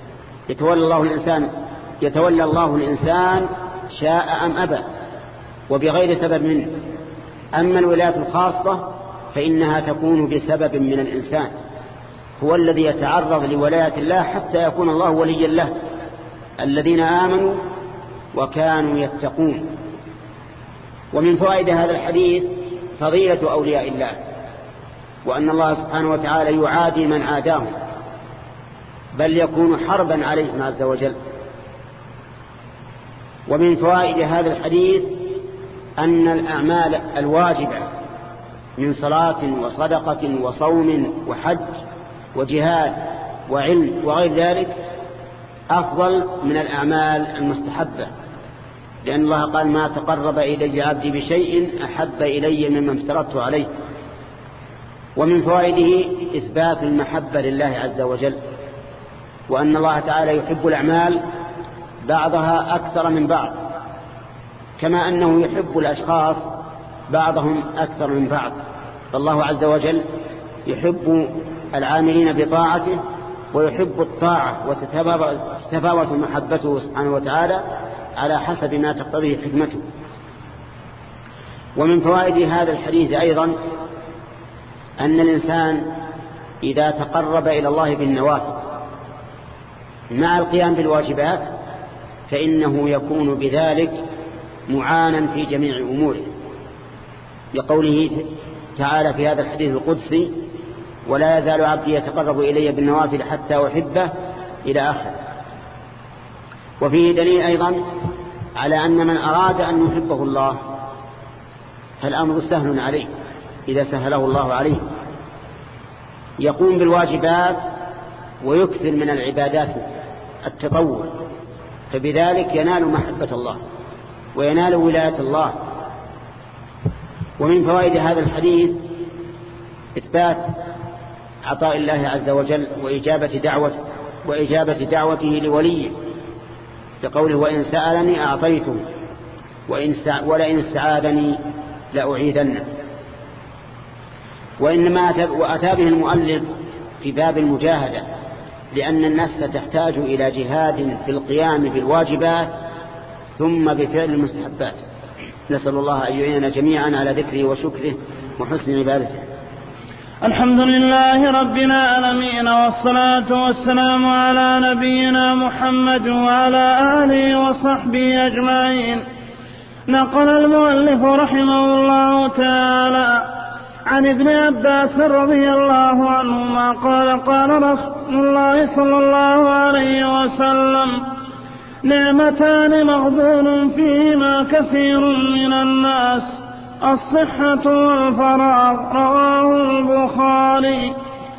يتولى الله الإنسان شاء أم أبى وبغير سبب منه. أما الولاية الخاصة فإنها تكون بسبب من الإنسان، هو الذي يتعرض لولاية الله حتى يكون الله وليا له، الذين آمنوا وكانوا يتقون. ومن فوائد هذا الحديث فضيلة أولياء الله، وأن الله سبحانه وتعالى يعادي من عاداهم، بل يكون حربا عليهم عز وجل. ومن فوائد هذا الحديث أن الأعمال الواجبة من صلاة وصدقة وصوم وحج وجهاد وعلم وغير ذلك أفضل من الأعمال المستحبة، لأن الله قال ما تقرب إلي عبدي بشيء أحب إلي مما افترضته عليه. ومن فوائده إثبات المحبة لله عز وجل، وأن الله تعالى يحب الأعمال بعضها أكثر من بعض، كما أنه يحب الأشخاص بعضهم أكثر من بعض. فالله عز وجل يحب العاملين بطاعته ويحب الطاعة، وتتفاوت محبته سبحانه وتعالى على حسب ما تقتضيه حكمته. ومن فوائد هذا الحديث أيضا أن الإنسان إذا تقرب إلى الله بالنوافل مع القيام بالواجبات فإنه يكون بذلك معانا في جميع أموره، لقوله تعالى في هذا الحديث القدسي ولا يزال عبدي يتقرب إلي بالنوافل حتى أحبه إلى آخر. وفيه دليل أيضا على أن من أراد أن يحبه الله فالأمر سهل عليه إذا سهله الله عليه، يقوم بالواجبات ويكثر من العبادات التطوع، فبذلك ينال محبة الله وينال ولاية الله. ومن فوائد هذا الحديث إثبات عطاء الله عز وجل وإجابة دعوته لوليه، لقوله وإن سألني أعطيته ولئن استعاذني لأعيدنه. وإنما وأتى به المؤلف في باب المجاهدة لأن النفس تحتاج إلى جهاد في القيام بالواجبات ثم بفعل المستحبات. نسأل الله أن يعيننا جميعا على ذكره وشكره وحسن عبادته. الحمد لله رب العالمين، والصلاة والسلام على نبينا محمد وعلى آله وصحبه أجمعين. نقل المؤلف رحمه الله تعالى عن ابن عباس رضي الله عنهما قال قال رسول الله صلى الله عليه وسلم: نعمتان مغبون فيهما كثير من الناس، الصحة والفراغ، رواه البخاري.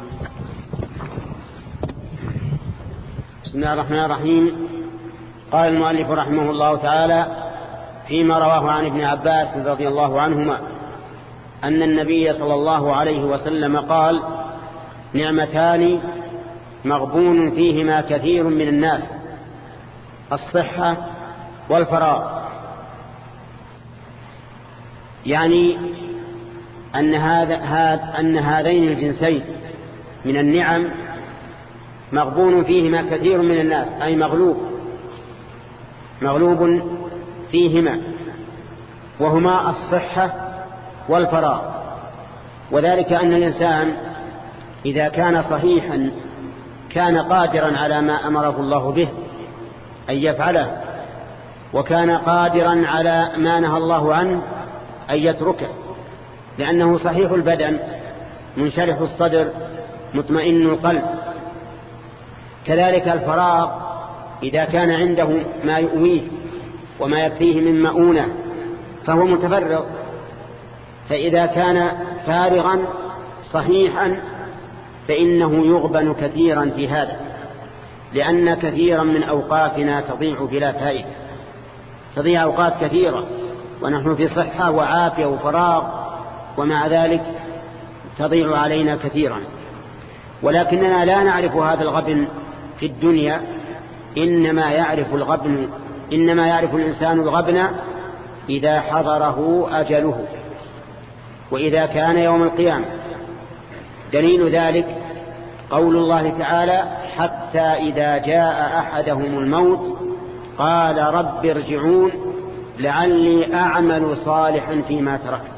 بسم الله الرحمن الرحيم. قال المؤلف رحمه الله تعالى فيما رواه عن ابن عباس رضي الله عنهما أن النبي صلى الله عليه وسلم قال: نعمتان مغبون فيهما كثير من الناس، الصحة والفراغ. يعني أن هذين الجنسين من النعم مغبون فيهما كثير من الناس، أي مغلوب فيهما، وهما الصحة والفراغ. وذلك أن الإنسان إذا كان صحيحا كان قادرا على ما أمره الله به أن يفعله، وكان قادرا على ما نهى الله عنه أن يتركه، لأنه صحيح البدن منشرح الصدر مطمئن القلب. كذلك الفراغ إذا كان عنده ما يؤويه وما يكفيه من مؤونة فهو متفرغ. فإذا كان فارغا صحيحا فإنه يغبن كثيرا في هذا، لأن كثيرا من أوقاتنا تضيع بلا فائدة، تضيع أوقات كثيرة ونحن في صحة وعافية وفراغ، ومع ذلك تضيع علينا كثيرا. ولكننا لا نعرف هذا الغبن في الدنيا، إنما يعرف الإنسان الغبن إذا حضره أجله وإذا كان يوم القيامة. دليل ذلك قول الله تعالى: حتى إذا جاء أحدهم الموت قال رب ارجعون لعلي أعمل صالحا فيما تركت.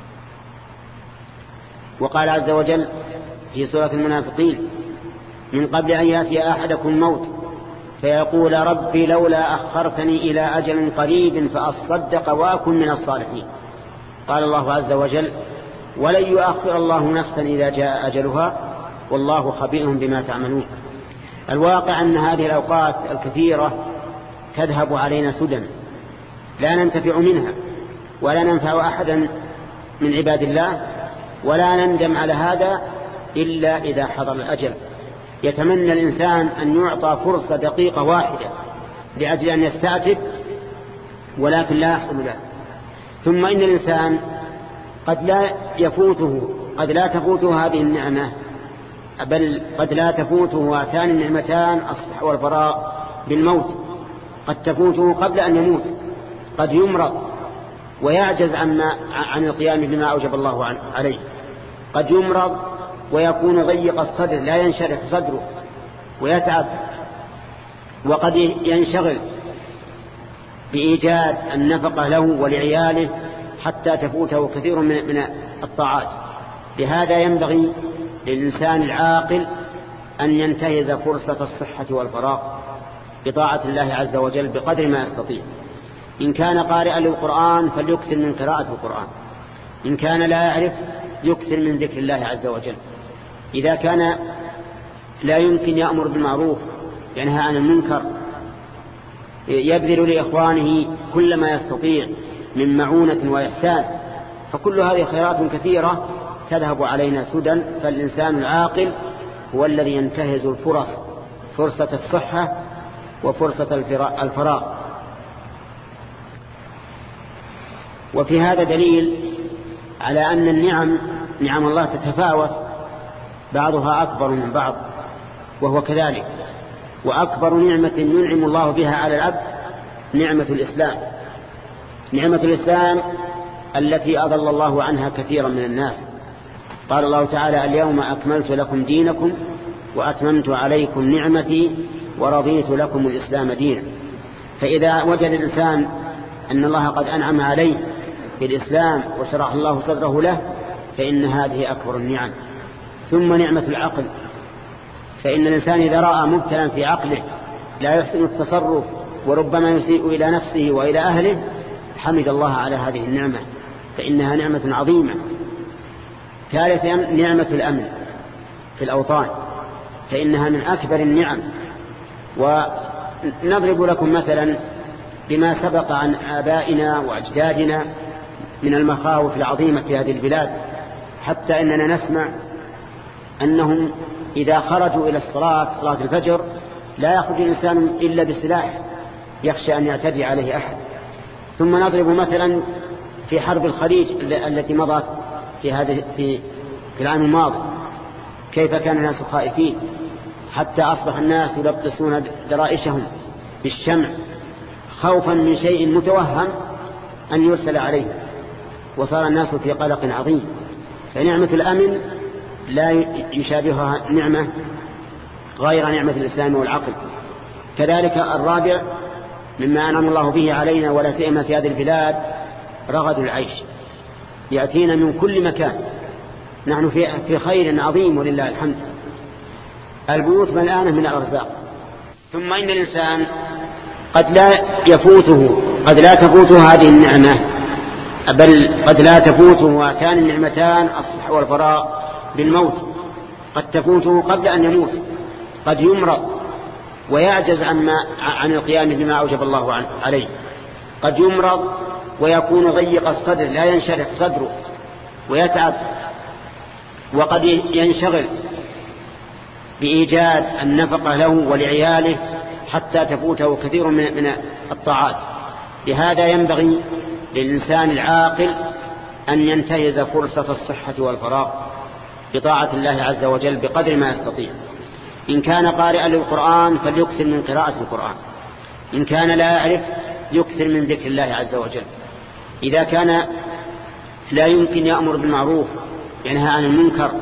وقال عز وجل في سورة المنافقين: من قبل أن يأتي أحدكم الموت فيقول ربي لولا أخرتني إلى أجل قريب فأصدق وأكن من الصالحين. قال الله عز وجل: ولن يؤخر الله نفسا إذا جاء أجلها والله خبير بما تعملون. الواقع أن هذه الأوقات الكثيرة تذهب علينا سدى، لا ننتفع منها ولا ننفع أحدا من عباد الله، ولا نندم على هذا إلا إذا حضر الأجل. يتمنى الإنسان أن يعطى فرصة دقيقة واحدة لأجل أن يستعجب، ولكن لا يحصل له. ثم إن الإنسان قد لا تفوته هذه النعمة، بل قد لا تفوته هاتان النعمتان الصحة والفراغ بالموت، قد تفوته قبل أن يموت، قد يمرض ويعجز عن القيام بما أوجب الله عليه، قد يمرض ويكون ضيق الصدر لا ينشرح صدره ويتعب، وقد ينشغل بإيجاد النفقة له ولعياله حتى تفوته كثير من الطاعات. لهذا ينبغي للإنسان العاقل أن ينتهز فرصة الصحة والفراغ بطاعة الله عز وجل بقدر ما يستطيع. إن كان قارئا للقرآن فليكثر من قراءة القرآن، إن كان لا يعرف يكثر من ذكر الله عز وجل، إذا كان لا يمكن يأمر بالمعروف ينهى عن المنكر، يبذل لإخوانه كل ما يستطيع من معونة وإحسان. فكل هذه خيرات كثيرة تذهب علينا سدى. فالإنسان العاقل هو الذي ينتهز الفرص، فرصة الصحة وفرصة الفراغ. وفي هذا دليل على أن نعم الله تتفاوت، بعضها أكبر من بعض، وهو كذلك. وأكبر نعمة ينعم الله بها على العبد نعمة الإسلام. نعمة الإسلام التي أضل الله عنها كثيرا من الناس. قال الله تعالى: اليوم أكملت لكم دينكم وأتممت عليكم نعمتي ورضيت لكم الإسلام دينا. فإذا وجد الإنسان أن الله قد أنعم عليه بالإسلام وشرح الله صدره له فإن هذه أكبر النعم. ثم نعمة العقل، فإن الإنسان إذا رأى مبتلا في عقله لا يحسن التصرف وربما يسيء إلى نفسه وإلى أهله حمد الله على هذه النعمة، فإنها نعمة عظيمة. ثالثا نعمة الأمن في الأوطان، فإنها من أكبر النعم. ونضرب لكم مثلا بما سبق عن آبائنا وأجدادنا من المخاوف العظيمة في هذه البلاد، حتى إننا نسمع أنهم إذا خرجوا إلى صلاة الفجر لا يخرج الإنسان إلا بسلاح يخشى أن يعتدي عليه أحد. ثم نضرب مثلا في حرب الخليج التي مضت في العام الماضي، كيف كان الناس خائفين حتى أصبح الناس يلبسون درائشهم بالشمع خوفا من شيء متوهم أن يرسل عليه، وصار الناس في قلق عظيم. فنعمة الأمن لا يشابهها نعمة غير نعمة الإسلام والعقل. كذلك الرابع مما أنعم الله به علينا ولا سيما في هذه البلاد رغد العيش، يأتينا من كل مكان، نحن في خير عظيم ولله الحمد. البيوت ملآنة من الأرزاق. ثم إن الإنسان قد لا تفوته هذه النعمة، بل قد لا تفوته هاتان النعمتان الصحة والفراغ بالموت. قد تفوته قبل أن يموت، قد يمرض ويعجز عن القيام بما أوجب الله عليه، قد يمرض ويكون ضيق الصدر لا ينشرح صدره ويتعب، وقد ينشغل بإيجاد النفقة له ولعياله حتى تفوته كثير من الطاعات. لهذا ينبغي للإنسان العاقل أن ينتهز فرصة الصحة والفراغ بطاعة الله عز وجل بقدر ما يستطيع. إن كان قارئا للقرآن فليكثر من قراءة القرآن، إن كان لا يعرف يكثر من ذكر الله عز وجل، إذا كان لا يمكن يأمر بالمعروف ينهى عن المنكر،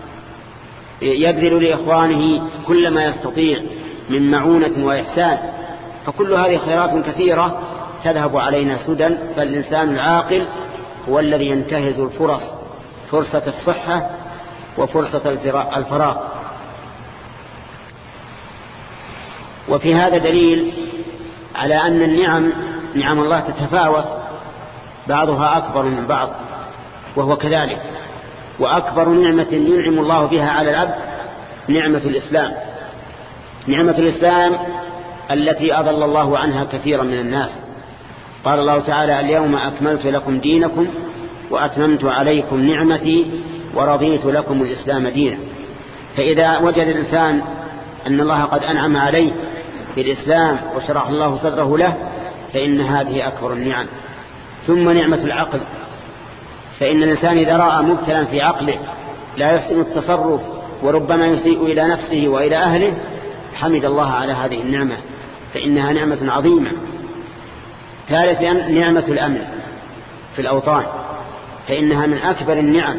يبذل لإخوانه كل ما يستطيع من معونة وإحسان، فكل هذه خيرات كثيرة تذهب علينا سدى. فالإنسان العاقل هو الذي ينتهز الفرص، فرصة الصحة وفرصة الفراغ. وفي هذا دليل على أن نعم الله تتفاوت، بعضها أكبر من بعض، وهو كذلك. وأكبر نعمة ينعم الله بها على العبد نعمة الإسلام، نعمة الإسلام التي أضل الله عنها كثيرا من الناس. قال الله تعالى: اليوم أكملت لكم دينكم وأتممت عليكم نعمتي ورضيت لكم الإسلام دينا. فإذا وجد الإنسان أن الله قد أنعم عليه بالإسلام وشرح الله صدره له فإن هذه أكبر النعم. ثم نعمة العقل، فإن الإنسان إذا رأى مبتلا في عقله لا يحسن التصرف وربما يسيء إلى نفسه وإلى أهله حمد الله على هذه النعمة، فإنها نعمة عظيمة. ثالثا نعمة الأمن في الأوطان، فإنها من أكبر النعم.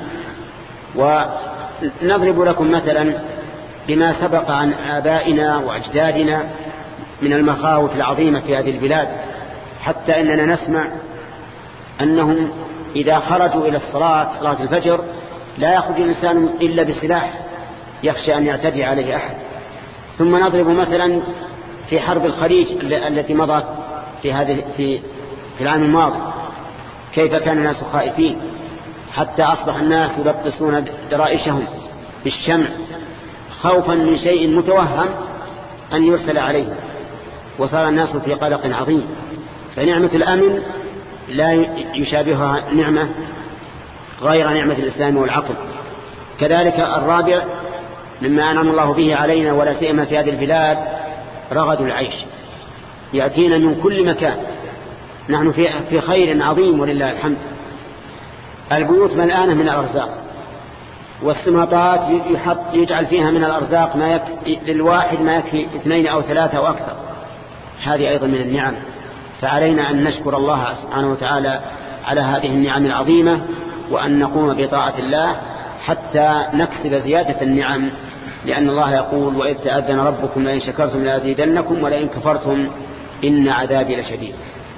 ونضرب لكم مثلا بما سبق عن آبائنا وأجدادنا من المخاوف العظيمة في هذه البلاد، حتى إننا نسمع أنهم إذا خرجوا إلى صلاة الفجر لا يخرج الإنسان إلا بسلاح يخشى أن يعتدي عليه أحد. ثم نضرب مثلا في حرب الخليج التي مضت في العام الماضي، كيف كان الناس خائفين حتى أصبح الناس يلبسون درائشهم بالشمع خوفا من شيء متوهم أن يرسل عليه، وصار الناس في قلق عظيم. فنعمة الأمن لا يشابهها نعمة غير نعمة الإسلام والعقل. كذلك الرابع مما أنعم الله به علينا ولا سيما في هذه البلاد رغد العيش، يأتينا من كل مكان، نحن في خير عظيم ولله الحمد. البيوت ملآنة من الأرزاق، والسماطات يجعل فيها من الأرزاق ما يكفي للواحد ما يكفي 2 أو 3 أو أكثر. هذه أيضا من النعم، فعلينا أن نشكر الله سبحانه وتعالى على هذه النعم العظيمة، وأن نقوم بطاعة الله حتى نكسب زيادة النعم، لأن الله يقول: وإذ تأذن ربكم لئن شكرتم لأزيدنكم ولئن كفرتم إن عذابي لشديد.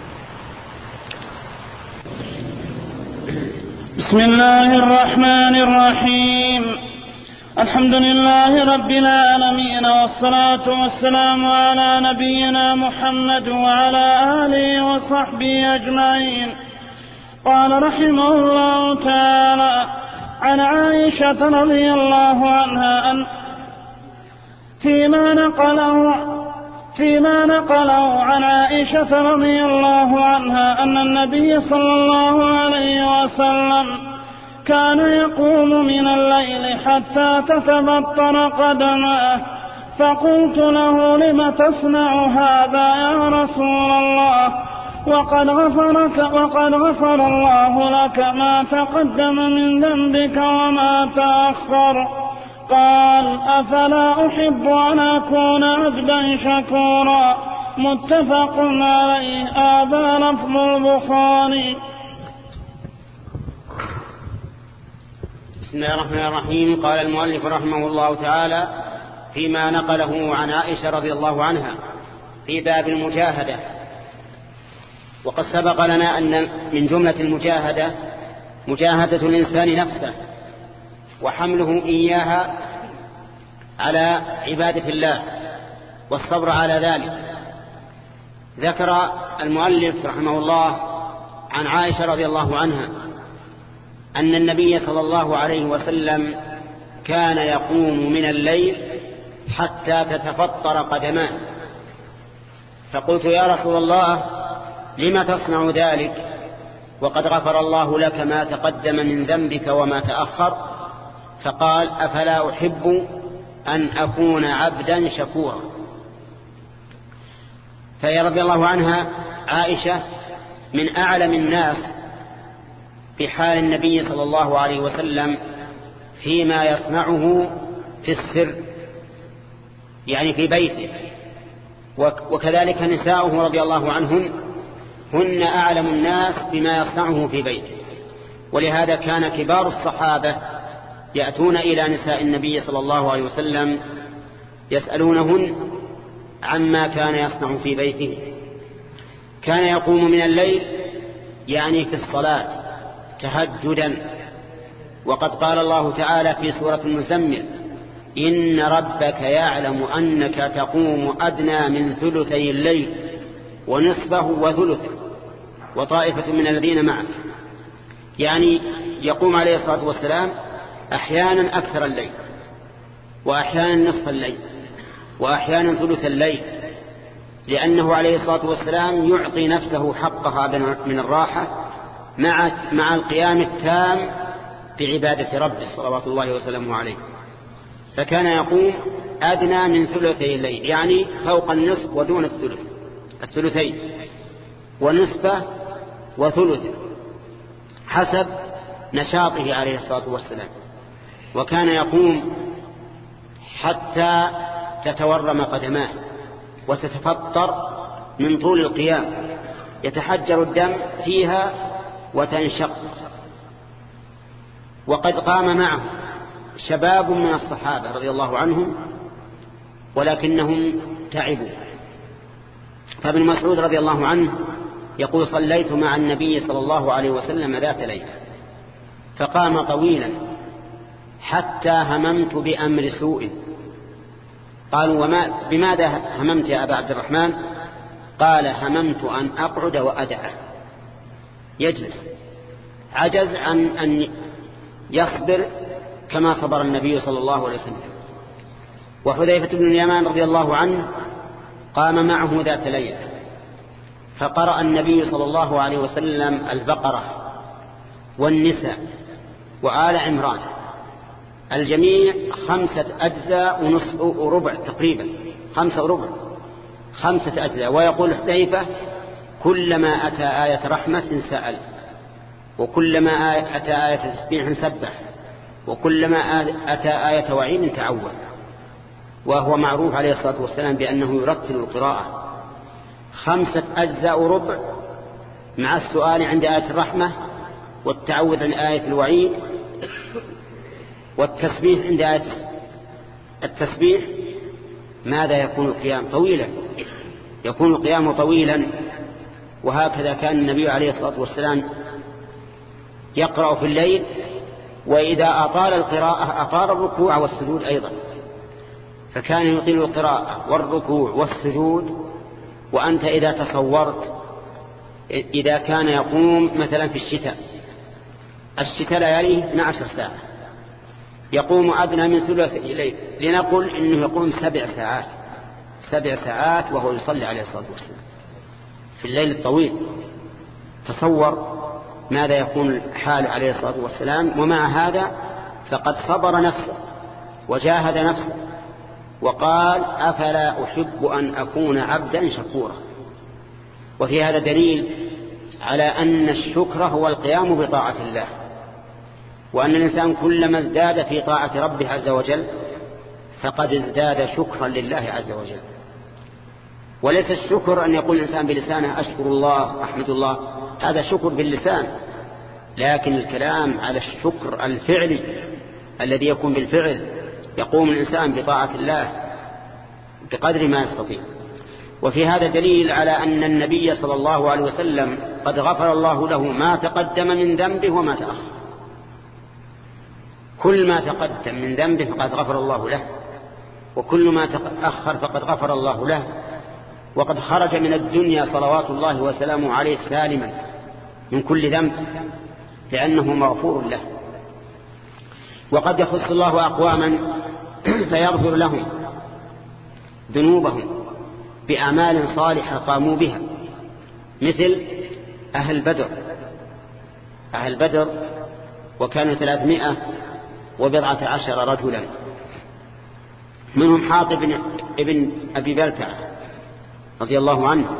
بسم الله الرحمن الرحيم. الحمد لله رب العالمين، والصلاة والسلام على نبينا محمد وعلى آله وصحبه أجمعين. قال رحمه الله تعالى: عن عائشة رضي الله عنها أن فيما نقله عن عائشة رضي الله عنها أن النبي صلى الله عليه وسلم كان يقوم من الليل حتى تتبطر قدماه، فقلت له: لم تصنع هذا يا رسول الله؟ وقد غفر الله لك ما تقدم من ذنبك وما تأخر. قال: أفلا أحب أن أكون عبدا شكورا. متفق عليه. هذا لفظ البخاري. بسم الله الرحمن الرحيم. قال المؤلف رحمه الله تعالى فيما نقله عن عائشة رضي الله عنها في باب المجاهدة. وقد سبق لنا أن من جملة المجاهدة مجاهدة الإنسان نفسه وحمله إياها على عبادة الله والصبر على ذلك. ذكر المؤلف رحمه الله عن عائشة رضي الله عنها أن النبي صلى الله عليه وسلم كان يقوم من الليل حتى تتفطر قدماه، فقلت: يا رسول الله، لم تصنع ذلك وقد غفر الله لك ما تقدم من ذنبك وما تأخر؟ فقال: أفلا أحب أن أكون عبدا شكورا. فهي رضي الله عنها عائشة من أعلم الناس بحال النبي صلى الله عليه وسلم فيما يصنعه في السر، يعني في بيته، وكذلك نساؤه رضي الله عنهن هن أعلم الناس بما يصنعه في بيته. ولهذا كان كبار الصحابة يأتون إلى نساء النبي صلى الله عليه وسلم يسألونهن عما كان يصنع في بيته. كان يقوم من الليل يعني في الصلاة تهجدا، وقد قال الله تعالى في سورة المزمل: إن ربك يعلم أنك تقوم أدنى من ثلثي الليل ونصفه وثلثه وطائفة من الذين معك. يعني يقوم عليه الصلاة والسلام أحيانا أكثر الليل، وأحيانا نصف الليل، وأحيانا ثلث الليل، لأنه عليه الصلاة والسلام يعطي نفسه حقها من الراحة مع القيام التام بعبادة ربه صلوات الله وسلامه عليه. فكان يقوم أدنى من ثلثي الليل، يعني فوق النصف ودون الثلثين، ونصفه وثلثه حسب نشاطه عليه الصلاة والسلام. وكان يقوم حتى تتورم قدماه وتتفطر من طول القيام، يتحجر الدم فيها وتنشق. وقد قام معه شباب من الصحابة رضي الله عنهم ولكنهم تعبوا. فابن مسعود رضي الله عنه يقول: صليت مع النبي صلى الله عليه وسلم ذات ليلة فقام طويلا حتى هممت بأمر سوء. قالوا: بماذا هممت يا أبا عبد الرحمن؟ قال: هممت أن أقعد وأدعه، يجلس، عجز عن أن يصبر كما صبر النبي صلى الله عليه وسلم. وحذيفة بن اليمان رضي الله عنه قام معه ذات ليلة فقرأ النبي صلى الله عليه وسلم البقرة والنساء وآل عمران الجميع 5 أجزاء ونصف وربع تقريبا، 5 وربع، 5 أجزاء. ويقول حذيفة: كلما أتى آية رحمة سأل، وكلما أتى آية تسبيح سبح، وكلما أتى آية وعيد تعوذ. وهو معروف عليه الصلاة والسلام بأنه يرتل القراءة. 5 أجزاء وربع مع السؤال عند آية الرحمة، والتعوذ عند آية الوعيد، والتسبيح عند آية التسبيح. ماذا يكون القيام طويلا، يكون القيام طويلا. وهكذا كان النبي عليه الصلاة والسلام يقرأ في الليل، وإذا أطال القراءة أطال الركوع والسجود أيضا، فكان يطيل القراءة والركوع والسجود. وأنت إذا تصورت إذا كان يقوم مثلا في الشتاء لياليه 12 ساعة، يقوم أدنى من ثلث الليل، لنقل إنه يقوم 7 ساعات وهو يصلي عليه الصلاة والسلام في الليل الطويل. تصور ماذا يكون الحال عليه الصلاة والسلام. ومع هذا فقد صبر نفسه وجاهد نفسه وقال: أفلا أحب أن أكون عبدا شكورا. وفي هذا دليل على أن الشكر هو القيام بطاعة الله، وأن الإنسان كلما ازداد في طاعة ربه عز وجل فقد ازداد شكرا لله عز وجل. وليس الشكر أن يقول الإنسان بلسانه أشكر الله أحمد الله، هذا شكر باللسان، لكن الكلام على الشكر الفعلي الذي يكون بالفعل، يقوم الإنسان بطاعة الله بقدر ما يستطيع. وفي هذا دليل على أن النبي صلى الله عليه وسلم قد غفر الله له ما تقدم من ذنبه وما تأخر. كل ما تقدم من ذنبه فقد غفر الله له، وكل ما تأخر فقد غفر الله له. وقد خرج من الدنيا صلوات الله وسلامه عليه سالما من كل ذنب، لأنه مغفور له. وقد يخص الله أقواما فيغفر لهم ذنوبهم بأعمال صالحة قاموا بها، مثل أهل بدر وكانوا 310 رجلا، منهم حاطب ابن أبي بلتعة رضي الله عنه.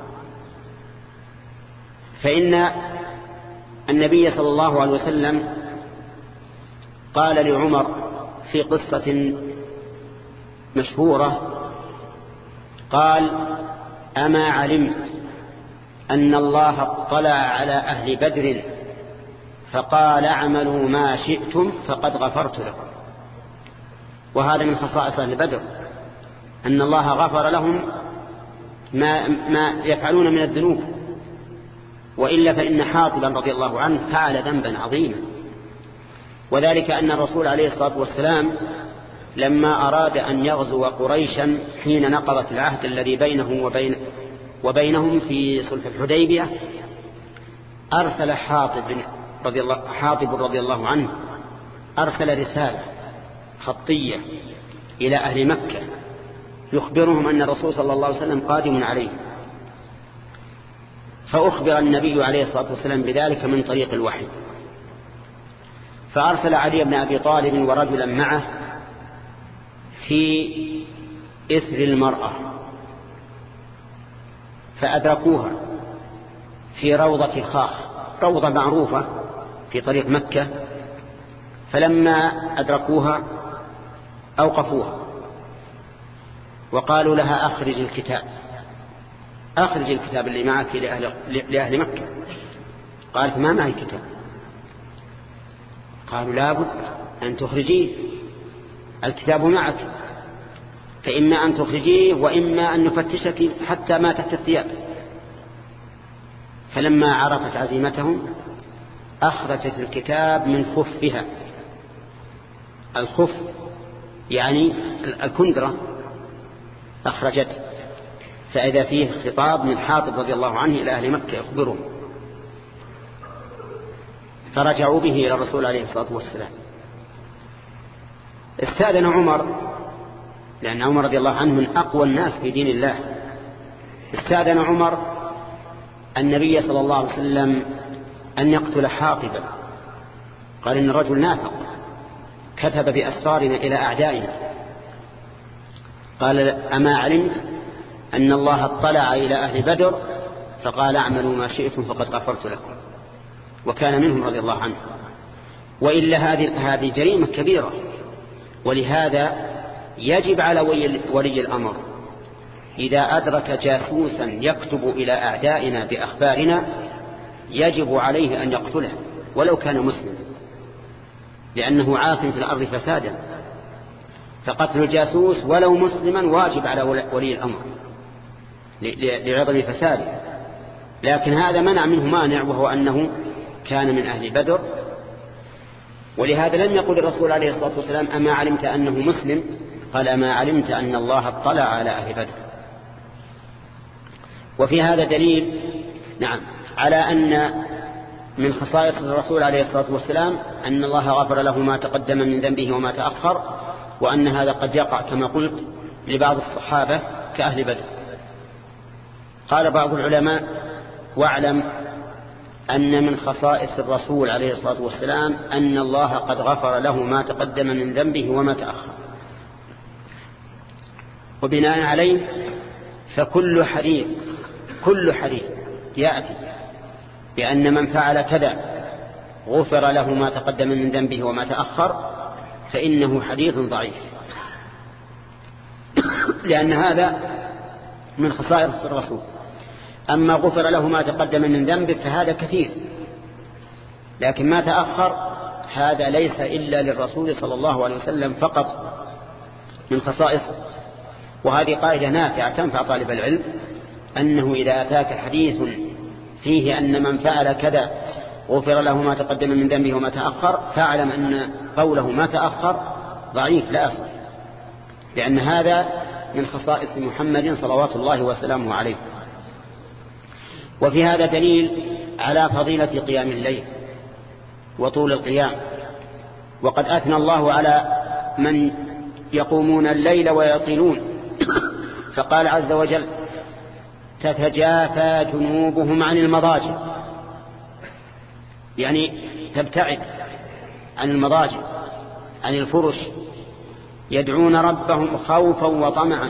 فإن النبي صلى الله عليه وسلم قال لعمر في قصة مشهورة، قال: أما علمت أن الله اطلع على أهل بدر فقال اعملوا ما شئتم فقد غفرت لكم. وهذا من خصائص أهل بدر، أن الله غفر لهم ما يفعلون من الذنوب، وإلا فإن حاطبا رضي الله عنه فعل ذنبا عظيما. وذلك أن الرسول عليه الصلاة والسلام لما أراد أن يغزو قريشا حين نقضت العهد الذي بينه وبينهم في صلح الحديبية، أرسل حاطب رضي الله عنه أرسل رسالة خطية إلى أهل مكة يخبرهم أن الرسول صلى الله عليه وسلم قادم عليه. فأخبر النبي عليه الصلاة والسلام بذلك من طريق الوحي، فأرسل علي بن أبي طالب ورجلا معه في إثر المرأة، فأدركوها في روضة خاخ، روضة معروفة في طريق مكة. فلما أدركوها أوقفوها وقالوا لها: أخرج الكتاب اللي معك لأهل مكة. قالت: ما معي كتاب. قالوا: لابد أن تخرجيه، الكتاب معك، فإما أن تخرجيه وإما أن نفتشك حتى ما تحت الثياب. فلما عرفت عزيمتهم أخرجت الكتاب من خفها. الخف يعني الكندرة، أخرجت، فإذا فيه خطاب من حاطب رضي الله عنه إلى أهل مكة يخبرهم. فرجعوا به إلى الرسول عليه الصلاة والسلام. استأذن عمر، لأن عمر رضي الله عنه من أقوى الناس في دين الله. استأذن عمر النبي صلى الله عليه وسلم أن يقتل حاطبا. قال: إن الرجل نافق كتب بأسرارنا إلى أعدائنا. قال: أما علمت أن الله اطلع إلى أهل بدر فقال اعملوا ما شئتم فقد غفرت لكم، وكان منهم رضي الله عنه. وإلا هذه جريمة كبيرة، ولهذا يجب على ولي الأمر إذا أدرك جاسوسا يكتب إلى أعدائنا بأخبارنا يجب عليه أن يقتله ولو كان مسلم، لأنه عاف في الأرض فسادا. فقتل الجاسوس ولو مسلما واجب على ولي الأمر لعظم فساده، لكن هذا منع منه مانع، وهو أنه كان من أهل بدر. ولهذا لم يقل الرسول عليه الصلاة والسلام أما علمت أنه مسلم، قال أما علمت أن الله اطلع على أهل بدر. وفي هذا دليل على أن من خصائص الرسول عليه الصلاة والسلام أن الله غفر له ما تقدم من ذنبه وما تأخر، وأن هذا قد يقع كما قلت لبعض الصحابة كأهل بدر. قال بعض العلماء: واعلم أن من خصائص الرسول عليه الصلاة والسلام أن الله قد غفر له ما تقدم من ذنبه وما تأخر. وبناء عليه فكل حديث يأتي بأن من فعل كذا غفر له ما تقدم من ذنبه وما تأخر فإنه حديث ضعيف، لأن هذا من خصائص الرسول. أما غفر له ما تقدم من ذنبه فهذا كثير، لكن ما تأخر هذا ليس إلا للرسول صلى الله عليه وسلم فقط من خصائصه. وهذه قاعدة نافعة تنفع طالب العلم، أنه إذا أتاك حديث فيه أن من فعل كذا غفر له ما تقدم من ذنبه وما تأخر، فاعلم أن قوله ما تأخر ضعيف لا أصل، لأن هذا من خصائص محمد صلوات الله وسلامه عليه. وفي هذا دليل على فضيلة قيام الليل وطول القيام، وقد أثنى الله على من يقومون الليل ويطيلون، فقال عز وجل: تتجافى جنوبهم عن المضاجع، يعني تبتعد عن المضاجع عن الفرش، يدعون ربهم خوفا وطمعا.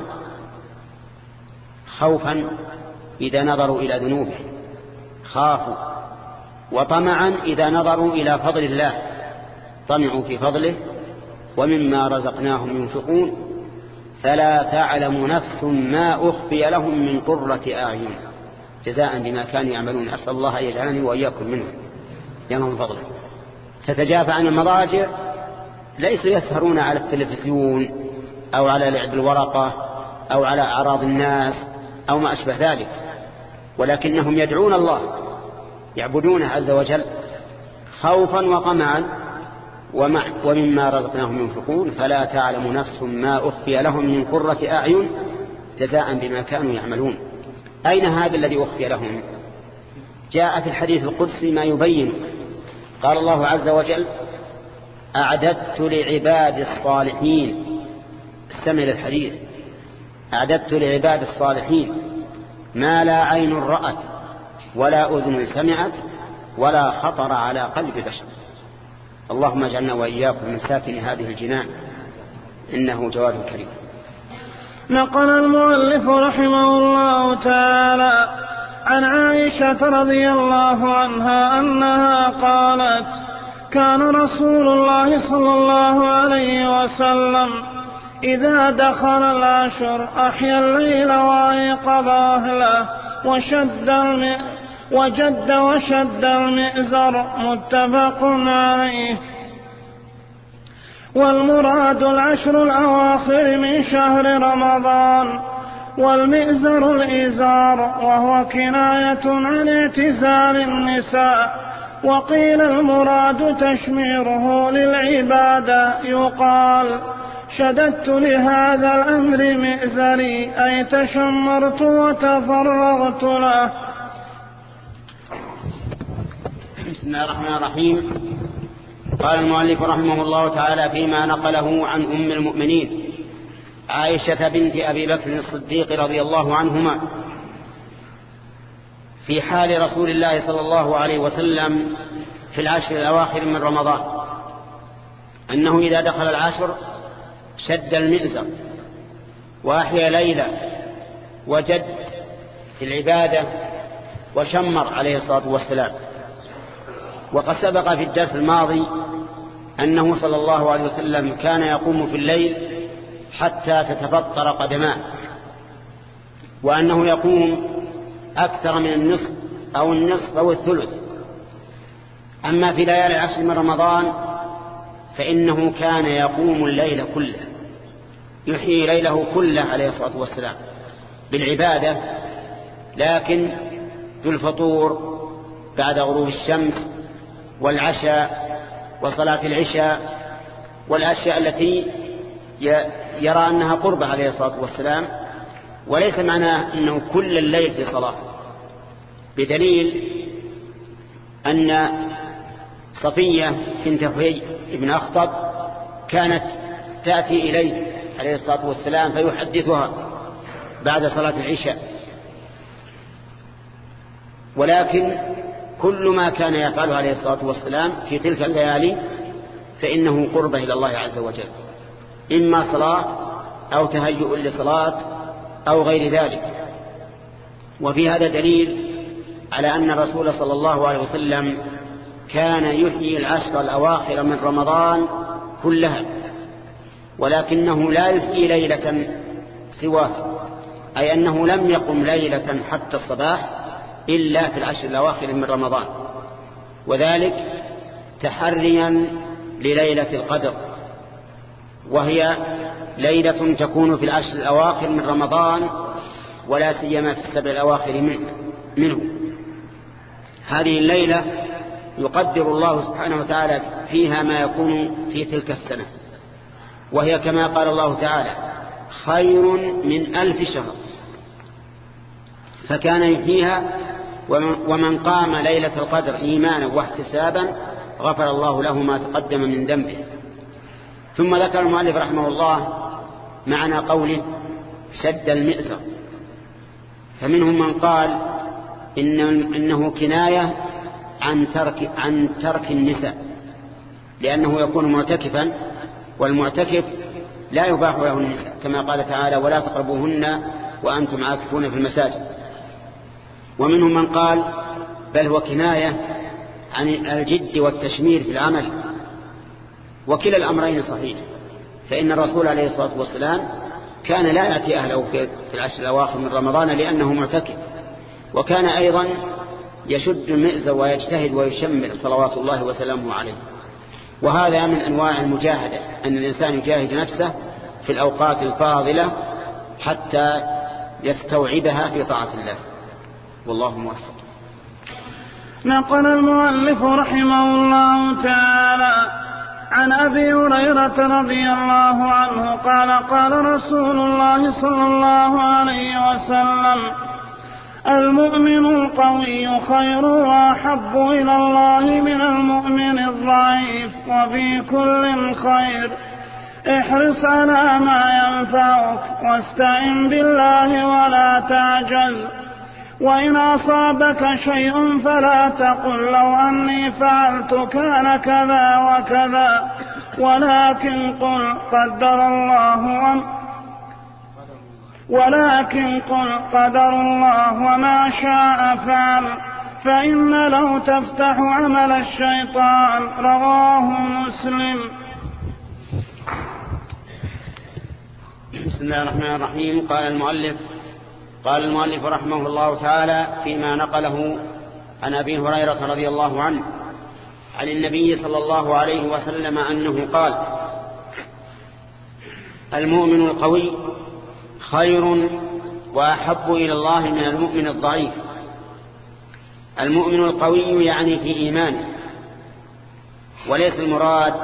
خوفا إذا نظروا إلى ذنوبه خافوا، وطمعا إذا نظروا إلى فضل الله طمعوا في فضله، ومما رزقناهم ينفقون فلا تعلم نفس ما أخفي لهم من قرة أعين جزاء بما كانوا يعملون. أسأل الله أن يجعلني وإياكم منهم ينهم فضله. تتجافى عن المضاجع، ليسوا يسهرون على التلفزيون أو على لعب الورقة أو على أعراض الناس أو ما أشبه ذلك، ولكنهم يدعون الله يعبدونه عز وجل خوفا وطمعا، ومما رزقناهم ينفقون فلا تعلم نفس ما أخفي لهم من قرة أعين جزاء بما كانوا يعملون. أين هذا الذي أخفي لهم؟ جاء في الحديث القدسي ما يبين. قال الله عز وجل: أعددت لعباد الصالحين، استمع للحديث، أعددت لعباد الصالحين ما لا عين رأت ولا أذن سمعت ولا خطر على قلب بشر. اللهم اجعلنا وإياكم من ساكن هذه الجنان، إنه جواد كريم. نقل المؤلف رحمه الله تعالى عن عائشة رضي الله عنها أنها قالت: كان رسول الله صلى الله عليه وسلم إذا دخل العشر أحيا الليل وأيقظ أهله وشد المئزر. متفق عليه. والمراد العشر الأواخر من شهر رمضان، والمئزر الإزار، وهو كناية عن اعتزال النساء. وقيل المراد تشميره للعبادة، يقال: شددت لهذا الأمر مئزري، أي تشمرت وتفرغت له. بسم الله الرحمن الرحيم. قال المؤلف رحمه الله تعالى فيما نقله عن أم المؤمنين عائشة بنت أبي بكر الصديق رضي الله عنهما في حال رسول الله صلى الله عليه وسلم في العشر الأواخر من رمضان، أنه إذا دخل العشر شد المئزر وأحيا ليلة وجد في العبادة وشمر عليه الصلاة والسلام. وقد سبق في الدرس الماضي أنه صلى الله عليه وسلم كان يقوم في الليل حتى تتفطر قدماه، وأنه يقوم أكثر من النصف أو الثلث، أما في ليالي العشر من رمضان فإنه كان يقوم الليل كله، يحيي ليله كله عليه الصلاة والسلام بالعبادة، لكن بالفطور بعد غروب الشمس والعشاء وصلاة العشاء والأشياء التي يرى أنها قربة عليه الصلاة والسلام، وليس معناه أنه كل الليل في صلاة، بدليل أن صفية بنت حيي بن أخطب كانت تأتي إليه عليه الصلاة والسلام فيحدثها بعد صلاة العشاء، ولكن كل ما كان يفعله عليه الصلاة والسلام في تلك الليالي فإنه قربة إلى الله عز وجل، إما صلاة أو تهيؤ لصلاة أو غير ذلك. وفي هذا دليل على أن الرسول صلى الله عليه وسلم كان يحيي العشر الأواخر من رمضان كلها، ولكنه لا يحيي ليلة سواها، أي أنه لم يقم ليلة حتى الصباح إلا في العشر الأواخر من رمضان، وذلك تحريا لليلة القدر، وهي ليلة تكون في العشر الأواخر من رمضان ولا سيما في السبع الأواخر منه. هذه الليلة يقدر الله سبحانه وتعالى فيها ما يكون في تلك السنة، وهي كما قال الله تعالى خير من 1000 شهر، فكان يحييها، ومن قام ليلة القدر إيمانا واحتسابا غفر الله له ما تقدم من ذنبه. ثم ذكر المؤلف رحمه الله معنى قوله شد المئزر، فمنهم من قال إنه كناية عن ترك النساء، لأنه يكون معتكفا، والمعتكف لا يباح له النساء كما قال تعالى ولا تقربوهن وأنتم عاكفون في المساجد. ومنهم من قال بل هو كناية عن الجد والتشمير في العمل، وكلا الأمرين صحيح، فإن الرسول عليه الصلاة والسلام كان لا يأتي أهله في العشر الأواخر من رمضان لأنه معتكف، وكان أيضا يشد المئزر ويجتهد ويشمر صلوات الله وسلامه عليه. وهذا من أنواع المجاهدة، أن الإنسان يجاهد نفسه في الأوقات الفاضلة حتى يستوعبها في طاعة الله، والله موفق. نقل المؤلف رحمه الله تعالى عن أبي هريرة رضي الله عنه قال قال رسول الله صلى الله عليه وسلم المؤمن القوي خير وأحب إلى الله من المؤمن الضعيف، وفي كل خير، احرص على ما ينفعك واستعن بالله ولا تعجل، وإن أصابك شيء فلا تقل لو أني فعلت كان كذا وكذا، ولكن قل قدر الله وما شاء فعل، فإن لو تفتح عمل الشيطان. رواه مسلم. بسم الله الرحمن الرحيم. قال المؤلف رحمه الله تعالى فيما نقله عن أبي هريرة رضي الله عنه عن النبي صلى الله عليه وسلم أنه قال المؤمن القوي خير وأحب إلى الله من المؤمن الضعيف. المؤمن القوي يعني في إيمانه، وليس المراد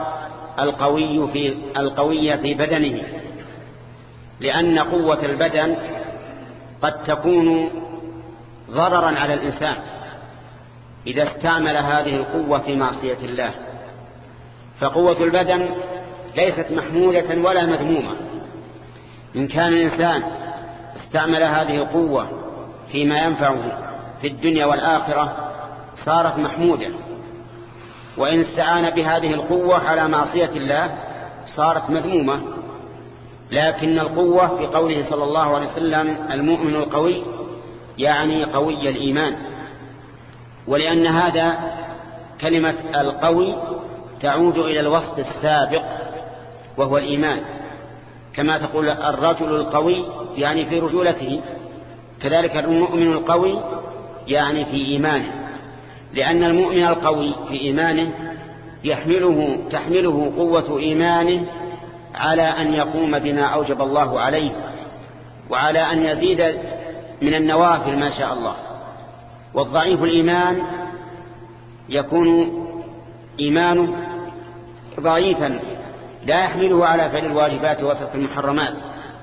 القوي في بدنه، لأن قوة البدن قد تكون ضررا على الإنسان إذا استعمل هذه القوة في معصية الله، فقوة البدن ليست محمودة ولا مذمومة. إن كان الإنسان استعمل هذه القوة فيما ينفعه في الدنيا والآخرة صارت محمودة، وإن استعان بهذه القوة على معصية الله صارت مذمومة. لكن القوة في قوله صلى الله عليه وسلم المؤمن القوي يعني قوي الإيمان، ولأن هذا كلمة القوي تعود إلى الوصف السابق وهو الإيمان، كما تقول الرجل القوي يعني في رجولته، كذلك المؤمن القوي يعني في إيمانه. لأن المؤمن القوي في إيمانه تحمله قوة إيمانه على أن يقوم بما أوجب الله عليه، وعلى أن يزيد من النوافل ما شاء الله. والضعيف الإيمان يكون إيمانه ضعيفا لا يحمله على فعل الواجبات وترك المحرمات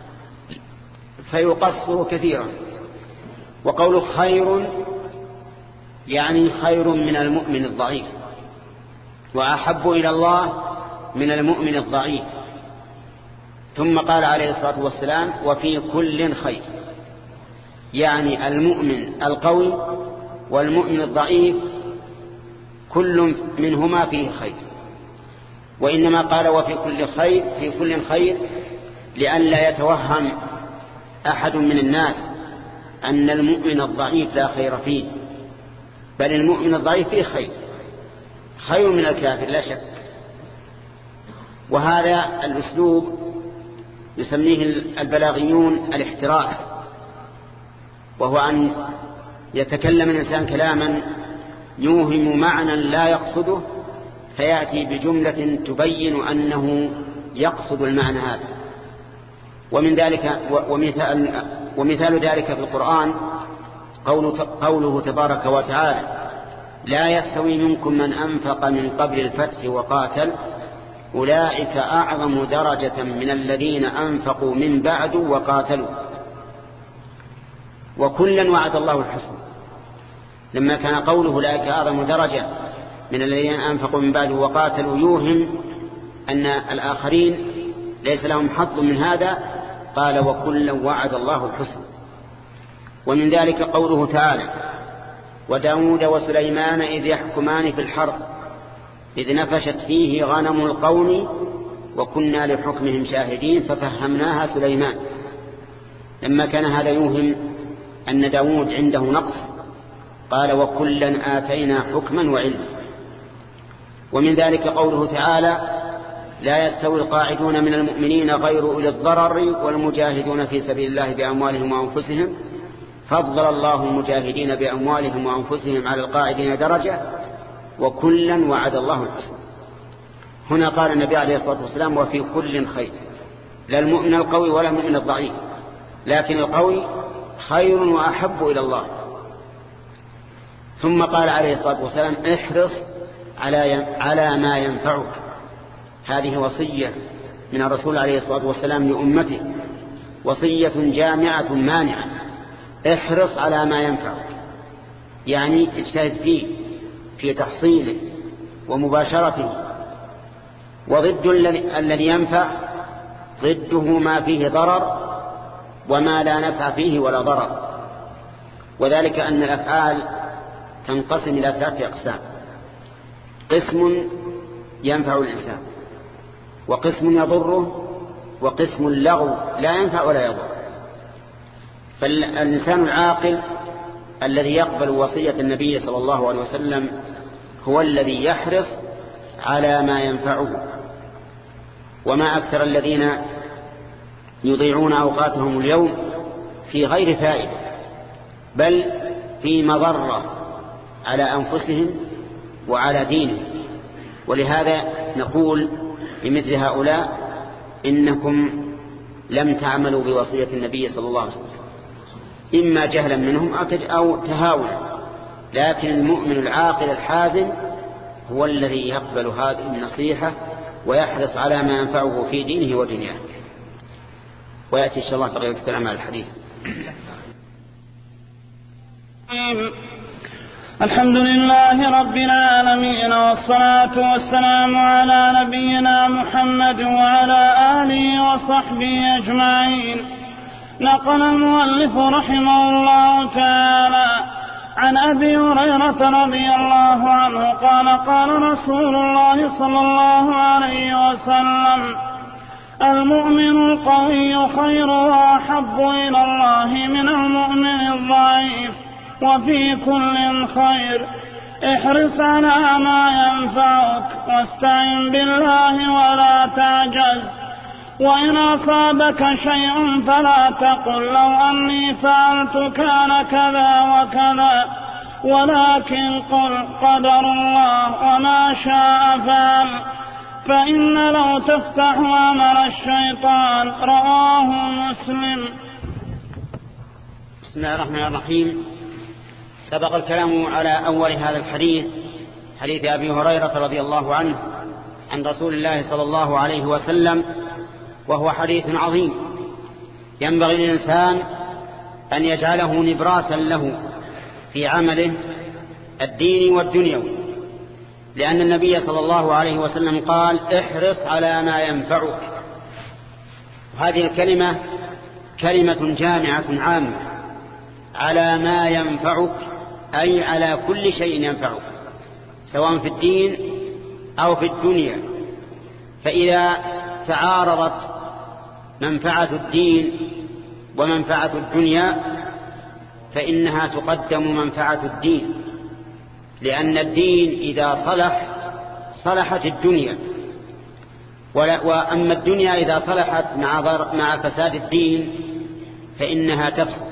فيقصر كثيرا. وقول خير يعني خير من المؤمن الضعيف، وأحب إلى الله من المؤمن الضعيف. ثم قال عليه الصلاة والسلام وفي كل خير، يعني المؤمن القوي والمؤمن الضعيف كل منهما فيه خير. وإنما قال وفي كل خير في كل خير لئلا يتوهم أحد من الناس أن المؤمن الضعيف لا خير فيه، بل المؤمن الضعيف فيه خير من الكافر لا شك. وهذا الأسلوب يسميه البلاغيون الاحتراس، وهو أن يتكلم الإنسان كلاما يوهم معنى لا يقصده فيأتي بجملة تبين أنه يقصد المعنى هذا. ومن ذلك ومثال ذلك في القرآن قوله تبارك وتعالى لا يستوي منكم من أنفق من قبل الفتح وقاتل أولئك أعظم درجة من الذين أنفقوا من بعد وقاتلوا وكلا وعد الله الحسنى. لما كان قوله أولئك أعظم درجة من الذين أنفقوا من بعد وقاتلوا يوهم أن الآخرين ليس لهم حظ من هذا، قال وكلا وعد الله الحسنى. ومن ذلك قوله تعالى وداود وسليمان إذ يحكمان في الحرث إذ نفشت فيه غنم القوم وكنا لحكمهم شاهدين ففهمناها سليمان. لما كان هذا يوهم أن داود عنده نقص قال وكلا آتينا حكما وعلما. ومن ذلك قوله تعالى لا يستوي القاعدون من المؤمنين غير أولي الضرر والمجاهدون في سبيل الله بأموالهم وأنفسهم فضل الله المجاهدين بأموالهم وأنفسهم على القاعدين درجة وكلا وعد الله الحسنى. هنا قال النبي عليه الصلاة والسلام وفي كل خير، لا المؤمن القوي ولا المؤمن الضعيف، لكن القوي خير وأحب إلى الله. ثم قال عليه الصلاة والسلام احرص على ما ينفعك. هذه وصية من الرسول عليه الصلاة والسلام لأمته، وصية جامعة مانعة. احرص على ما ينفعك يعني اجتهد فيه في تحصيله ومباشرته. وضد الذي ينفع ضده ما فيه ضرر وما لا نفع فيه ولا ضرر. وذلك أن الأفعال تنقسم إلى 3 أقسام: قسم ينفع الإنسان، وقسم يضره، وقسم اللغو لا ينفع ولا يضر. فالإنسان العاقل الذي يقبل وصية النبي صلى الله عليه وسلم هو الذي يحرص على ما ينفعه. وما أكثر الذين يضيعون أوقاتهم اليوم في غير فائدة بل في مضرة على أنفسهم وعلى دينهم. ولهذا نقول لمثل هؤلاء إنكم لم تعملوا بوصية النبي صلى الله عليه وسلم، إما جهلا منهم أو تهاونا. لكن المؤمن العاقل الحازم هو الذي يقبل هذه النصيحة ويحرص على ما ينفعه في دينه ودنياه. ويأتي إن شاء الله بقية الكلام على الحديث. الحمد لله رب العالمين، والصلاة والسلام على نبينا محمد وعلى آله وصحبه أجمعين. نقل المؤلف رحمه الله تعالى عن أبي هريرة رضي الله عنه قال قال رسول الله صلى الله عليه وسلم المؤمن القوي خير وأحب إلى الله من المؤمن الضعيف وفي كل خير. احرص على ما ينفعك واستعن بالله ولا تعجز، وإن أصابك شيء فلا تقل لو أني فعلت كان كذا وكذا، ولكن قل قدر الله وما شاء فعل، فإن لو تفتح أمر الشيطان. رواه مسلم. بسم الله الرحمن الرحيم. سبق الكلام على أول هذا الحديث، حديث أبي هريرة رضي الله عنه عن رسول الله صلى الله عليه وسلم، وهو حديث عظيم ينبغي للإنسان أن يجعله نبراسا له في عمله الديني والدنيوي، لأن النبي صلى الله عليه وسلم قال: احرص على ما ينفعك. وهذه الكلمة كلمة جامعة عامة، على ما ينفعك أي على كل شيء ينفعك، سواء في الدين أو في الدنيا. فإذا تعارضت منفعة الدين ومنفعة الدنيا فإنها تقدم منفعة الدين، لأن الدين إذا صلح صلحت الدنيا، وأما الدنيا إذا صلحت مع فساد الدين فإنها تفسد.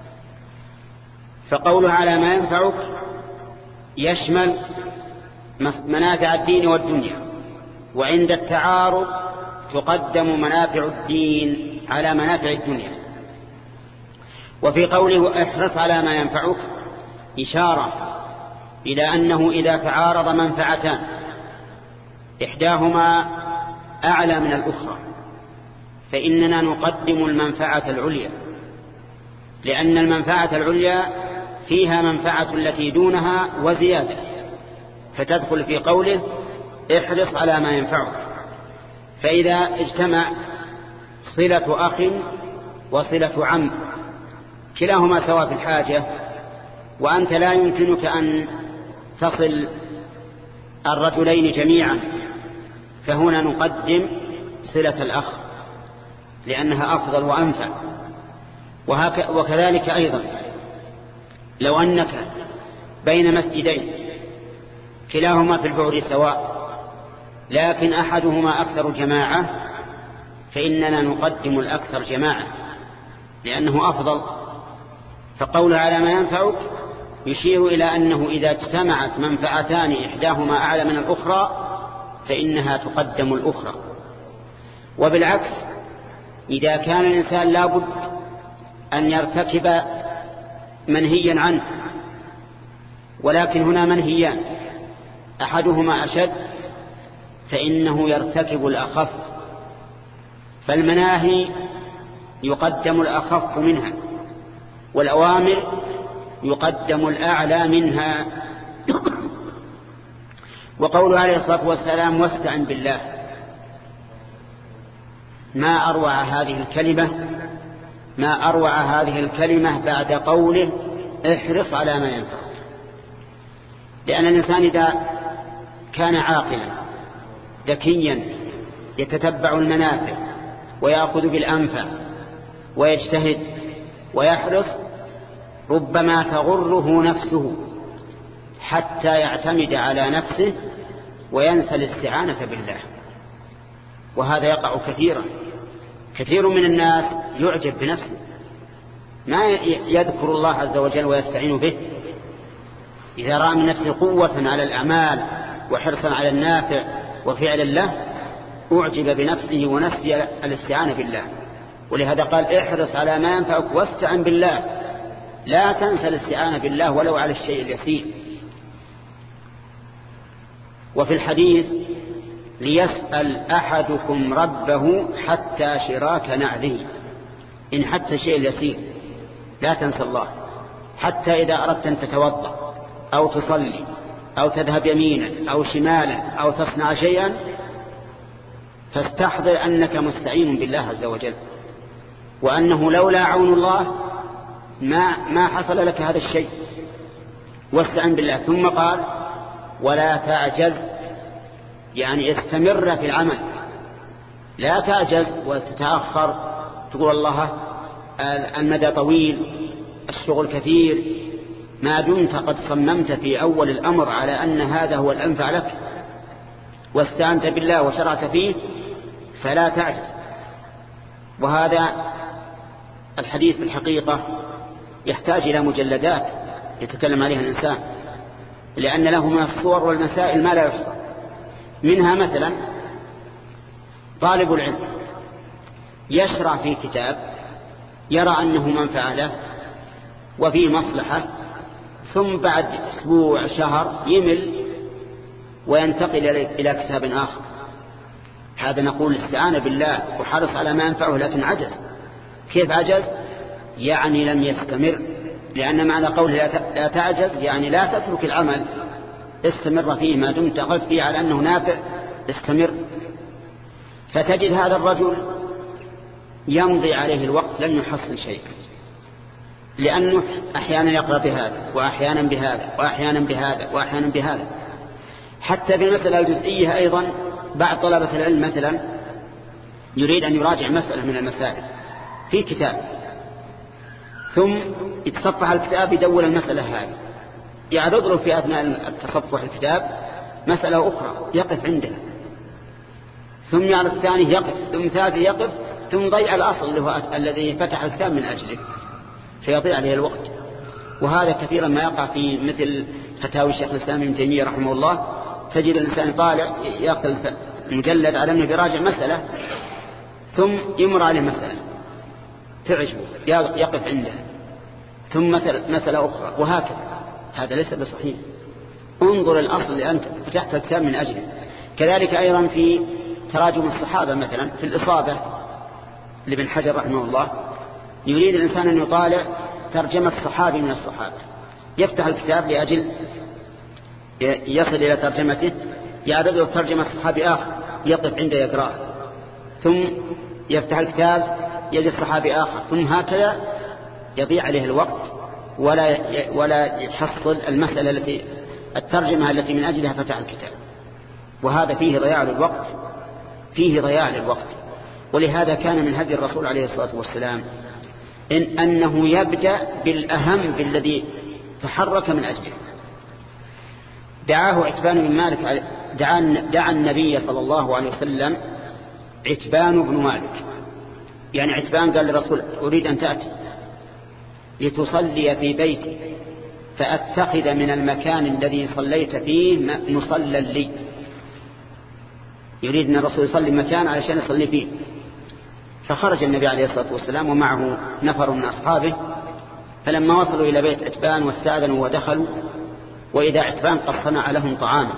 فقولها على ما ينفعك يشمل منافع الدين والدنيا، وعند التعارض تقدم منافع الدين على منافع الدنيا. وفي قوله احرص على ما ينفعك إشارة إلى أنه إذا تعارض منفعتان إحداهما أعلى من الأخرى فإننا نقدم المنفعة العليا، لأن المنفعة العليا فيها منفعة التي دونها وزيادة، فتدخل في قوله احرص على ما ينفعك. فإذا اجتمع صلة أخ وصلة عم كلاهما سواء في الحاجة، وأنت لا يمكنك أن تصل الرجلين جميعا، فهنا نقدم صلة الأخ لأنها أفضل وأنفع. وكذلك أيضا لو أنك بين مسجدين كلاهما في البعد سواء لكن أحدهما أكثر جماعة فإننا نقدم الأكثر جماعة لأنه أفضل. فقول على ما ينفعك يشير إلى أنه إذا اجتمعت منفعتان إحداهما أعلى من الأخرى فإنها تقدم الأخرى. وبالعكس إذا كان الإنسان لابد أن يرتكب منهيا عنه، ولكن هنا منهيان أحدهما أشد فإنه يرتكب الأخف، فالمناهي يقدم الأخف منها، والأوامر يقدم الأعلى منها. وقول عليه الصلاة والسلام واستعن بالله، ما أروع هذه الكلمة بعد قوله احرص على ما ينفعك. لأن الإنسان إذا كان عاقلا ذكيا يتتبع المنافع ويأخذ بالأنفع ويجتهد ويحرص ربما تغره نفسه حتى يعتمد على نفسه وينسى الاستعانة بالله، وهذا يقع كثيرا. كثير من الناس يعجب بنفسه، ما يذكر الله عز وجل ويستعين به. إذا رأى من نفسه قوة على الأعمال وحرصا على النافع وفعل الله أعجب بنفسه ونسي الاستعانة بالله. ولهذا قال احرص على ما ينفعك واستعن بالله، لا تنسى الاستعانة بالله ولو على الشيء اليسير. وفي الحديث ليسأل أحدكم ربه حتى شراك نعله، إن حتى الشيء اليسير لا تنسى الله. حتى إذا أردت أن تتوضأ أو تصلي أو تذهب يمينا أو شمالا أو تصنع شيئا فاستحضر أنك مستعين بالله عز وجل، وأنه لولا عون الله ما حصل لك هذا الشيء، واستعن بالله. ثم قال ولا تعجز، يعني استمر في العمل، لا تعجز وتتأخر تقول الله المدى طويل الشغل كثير، ما دمت قد صممت في أول الأمر على أن هذا هو الأنفع لك واستعنت بالله وشرعت فيه فلا تعجز. وهذا الحديث بالحقيقة يحتاج إلى مجلدات يتكلم عليها الإنسان، لأن له من الصور والمسائل ما لا يحصى. منها مثلا طالب العلم يشرع في كتاب يرى أنه منفعة له وفيه مصلحة، ثم بعد أسبوع شهر يمل وينتقل إلى كتاب آخر. هذا نقول استعان بالله وحرص على ما ينفعه، لكن عجز. كيف عجز؟ يعني لم يستمر، لأن معنى قوله لا تعجز يعني لا تترك العمل، استمر فيه ما دمت قد فيه على أنه نافع، استمر. فتجد هذا الرجل يمضي عليه الوقت لن يحصل شيء، لأنه أحيانا يقرأ بهذا وأحيانا بهذا وأحيانا بهذا وأحيانا بهذا. حتى في المسألة الجزئية أيضا بعض طلبة العلم مثلا يريد أن يراجع مسألة من المسائل في كتاب، ثم يتصفح الكتاب يدور المسألة هذه، يعرض له في أثناء التصفح الكتاب مسألة أخرى يقف عندها، ثم يعرض الثاني يقف، ثم ثالث يقف، ثم ضيع الأصل اللي هو الذي فتح الكتاب من أجله، فيضيع عليه الوقت. وهذا كثيرا ما يقع في مثل فتاوي الشيخ الإسلام ابن تيمية رحمه الله. تجد الإنسان طالع يأخذ مجلد على أنه يراجع مسألة، ثم يمر عليه مسألة تعجبه يقف عندها، ثم مسألة أخرى، وهكذا. هذا ليس بصحيح. انظر الأصل اللي أنت فتحت الكتاب من أجله. كذلك أيضا في تراجم الصحابة مثلا في الإصابة لابن حجر رحمه الله، يريد الإنسان أن يطالع ترجمة صحابي من الصحابة، يفتح الكتاب لأجل يصل إلى ترجمته، يعرض له ترجمة صحابي آخر يقف عنده يقرأ، ثم يفتح الكتاب يجد صحابي آخر، ثم هكذا يضيع عليه الوقت ولا يحصل المسألة الترجمة التي من أجلها فتح الكتاب. وهذا فيه ضياع للوقت، فيه ضياع للوقت. ولهذا كان من هدي الرسول عليه الصلاة والسلام أنه يبدأ بالأهم بالذي تحرك من أجله. دعاه عتبان بن مالك، دعا النبي صلى الله عليه وسلم عتبان بن مالك، يعني عتبان قال للرسول أريد أن تأتي لتصلي في بيتي فأتخذ من المكان الذي صليت فيه مصلى لي. يريد أن الرسول يصلي مكان علشان يصلي فيه. فخرج النبي عليه الصلاة والسلام ومعه نفر من أصحابه، فلما وصلوا إلى بيت عتبان واستأذنوا ودخلوا، وإذا عتبان قد صنع لهم طعاما،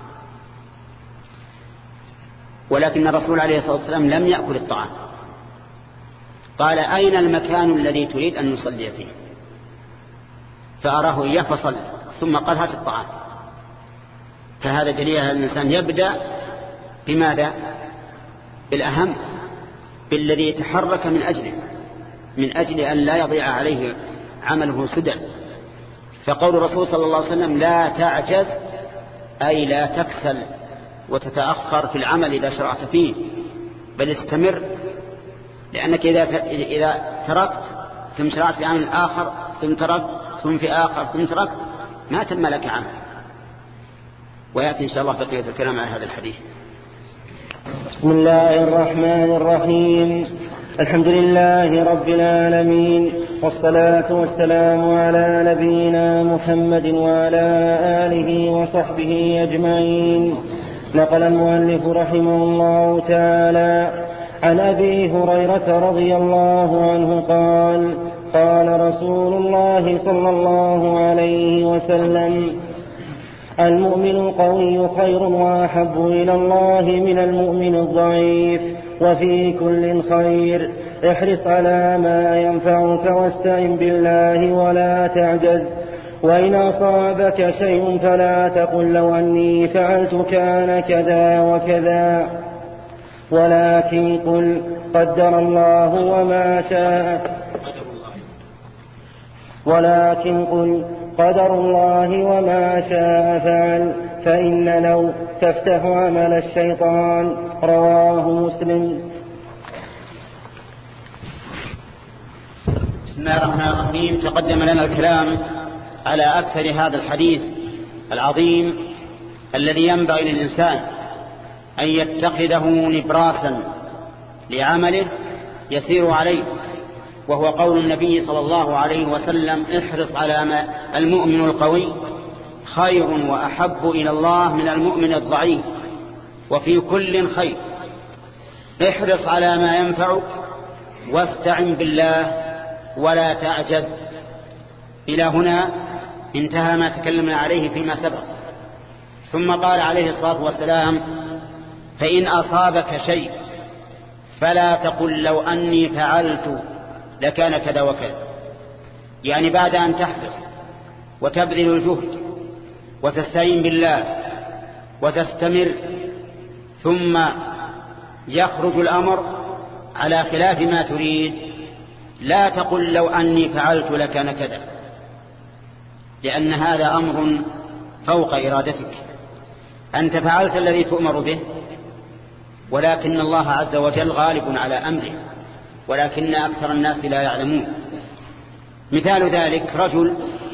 ولكن الرسول عليه الصلاة والسلام لم يأكل الطعام. قال أين المكان الذي تريد أن نصلي فيه؟ فأراه إياه فصل، ثم قال هات الطعام. فهذا دليل أن الإنسان يبدأ بماذا؟ بالأهم، بالذي يتحرك من أجل أن لا يضيع عليه عمله سدى. فقول الرسول صلى الله عليه وسلم لا تعجز أي لا تكسل وتتأخر في العمل إذا شرعت فيه، بل استمر، لأنك إذا تركت ثم شرعت في عمل آخر ثم تركت ثم في آخر ثم تركت ما تم لك عمل. ويأتي إن شاء الله بقية الكلام على هذا الحديث. بسم الله الرحمن الرحيم. الحمد لله رب العالمين، والصلاة والسلام على نبينا محمد وعلى آله وصحبه أجمعين. نقل المؤلف رحمه الله تعالى عن أبي هريرة رضي الله عنه قال قال رسول الله صلى الله عليه وسلم المؤمن القوي خير وأحب إلى الله من المؤمن الضعيف، وفي كل خير. احرص على ما ينفعك واستعن بالله ولا تعجز. وإن أصابك شيء فلا تقل لو أني فعلت كان كذا وكذا، ولكن قل قدر الله وما شاء، ولكن قل قدر الله وما شاء فعل، فإن لو تفتح عمل الشيطان. رواه مسلم. بسم الله الرحمن الرحيم. تقدم لنا الكلام على أكثر هذا الحديث العظيم الذي ينبغي للإنسان أن يتخذه نبراسا لعمله يسير عليه، وهو قول النبي صلى الله عليه وسلم: احرص على المؤمن القوي خير وأحب إلى الله من المؤمن الضعيف، وفي كل خير. احرص على ما ينفعك واستعن بالله ولا تعجز. إلى هنا انتهى ما تكلمنا عليه فيما سبق. ثم قال عليه الصلاة والسلام: فإن أصابك شيء فلا تقل لو أني فعلت لكان كذا وكذا. يعني بعد أن تحرص وتبذل الجهد وتستعين بالله وتستمر، ثم يخرج الأمر على خلاف ما تريد، لا تقل لو أني فعلت لكان كذا، لأن هذا أمر فوق إرادتك. أنت فعلت الذي تؤمر به، ولكن الله عز وجل غالب على أمره، ولكن أكثر الناس لا يعلمون. مثال ذلك: رجل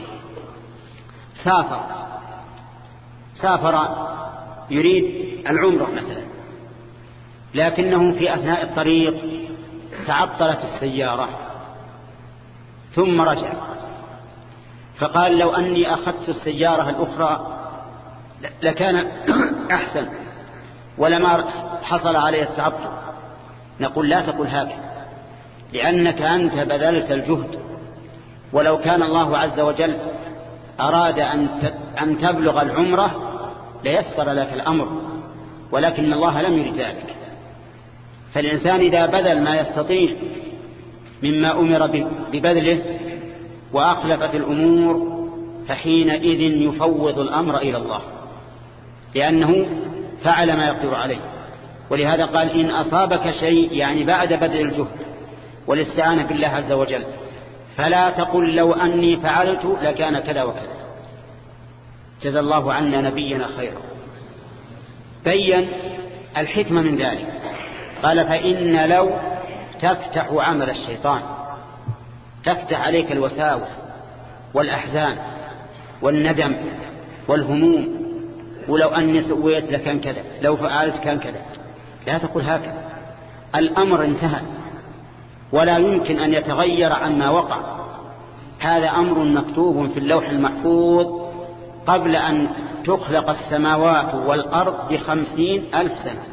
سافر يريد العمرة مثلا، لكنه في أثناء الطريق تعطلت السيارة ثم رجع، فقال: لو أني أخذت السيارة الأخرى لكان أحسن ولما حصل عليه التعطل. نقول: لا تقل هكذا، لأنك أنت بذلت الجهد، ولو كان الله عز وجل أراد أن تبلغ العمرة ليسر لك الأمر، ولكن الله لم يرد ذلك. فالإنسان إذا بذل ما يستطيع مما أمر ببذله وأخلفت الأمور فحينئذ يفوض الأمر إلى الله، لأنه فعل ما يقدر عليه. ولهذا قال: إن أصابك شيء، يعني بعد بذل الجهد والاستعانة بالله عز وجل، فلا تقل لو أني فعلت لكان كذا وكذا. جزا الله عنا نبينا خيرا. بين الحكمة من ذلك، قال: فإن لو تفتح عمل الشيطان، تفتح عليك الوساوس والأحزان والندم والهموم، ولو أني سويت لكان كذا، لو فعلت كان كذا. لا تقول هكذا، الأمر انتهى ولا يمكن أن يتغير عما وقع. هذا أمر مكتوب في اللوح المحفوظ قبل أن تخلق السماوات والأرض ب50,000 سنة،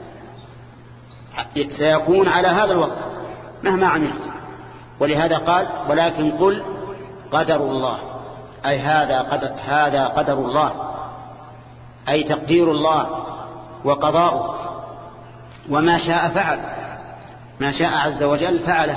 سيكون على هذا الوقت مهما عملت. ولهذا قال: ولكن قل قدر الله، أي هذا قدر الله، أي تقدير الله وقضاؤه، وما شاء فعل، ما شاء عز وجل فعله.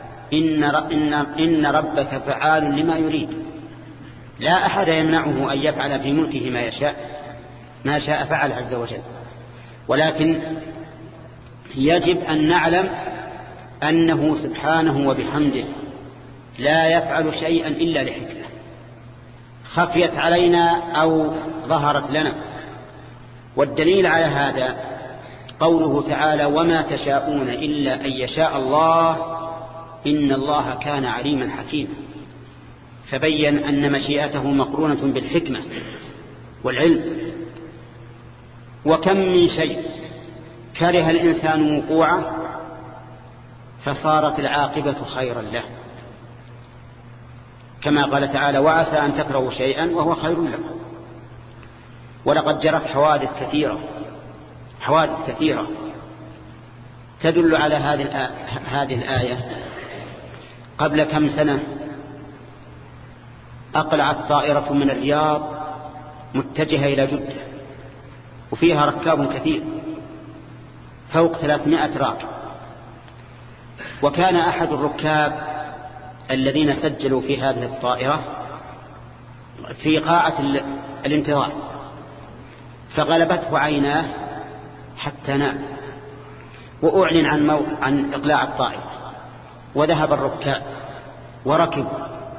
إن ربك فعال لما يريد، لا أحد يمنعه أن يفعل في ملكه ما يشاء، ما شاء فعل عز وجل. ولكن يجب أن نعلم أنه سبحانه وبحمده لا يفعل شيئا إلا لحكمة خفيت علينا أو ظهرت لنا. والدليل على هذا قوله تعالى: وما تشاءون إلا أن يشاء الله إن الله كان عليما حكيما. فبين أن مشيئته مقرونة بالحكمة والعلم. وكم من شيء كره الإنسان وقوعه فصارت العاقبة خيرا له، كما قال تعالى: وعسى أن تكرهوا شيئا وهو خير لكم. ولقد جرت حوادث كثيرة تدل على هذه الآية. قبل كم سنة أقلعت طائرة من الرياض متجهة إلى جدة، وفيها ركاب كثير فوق 300 راكب. وكان أحد الركاب الذين سجلوا في هذه الطائرة في قاعة الانتظار، فغلبته عيناه حتى نام، وأعلن عن إقلاع الطائرة، وذهب الركاب وركبوا،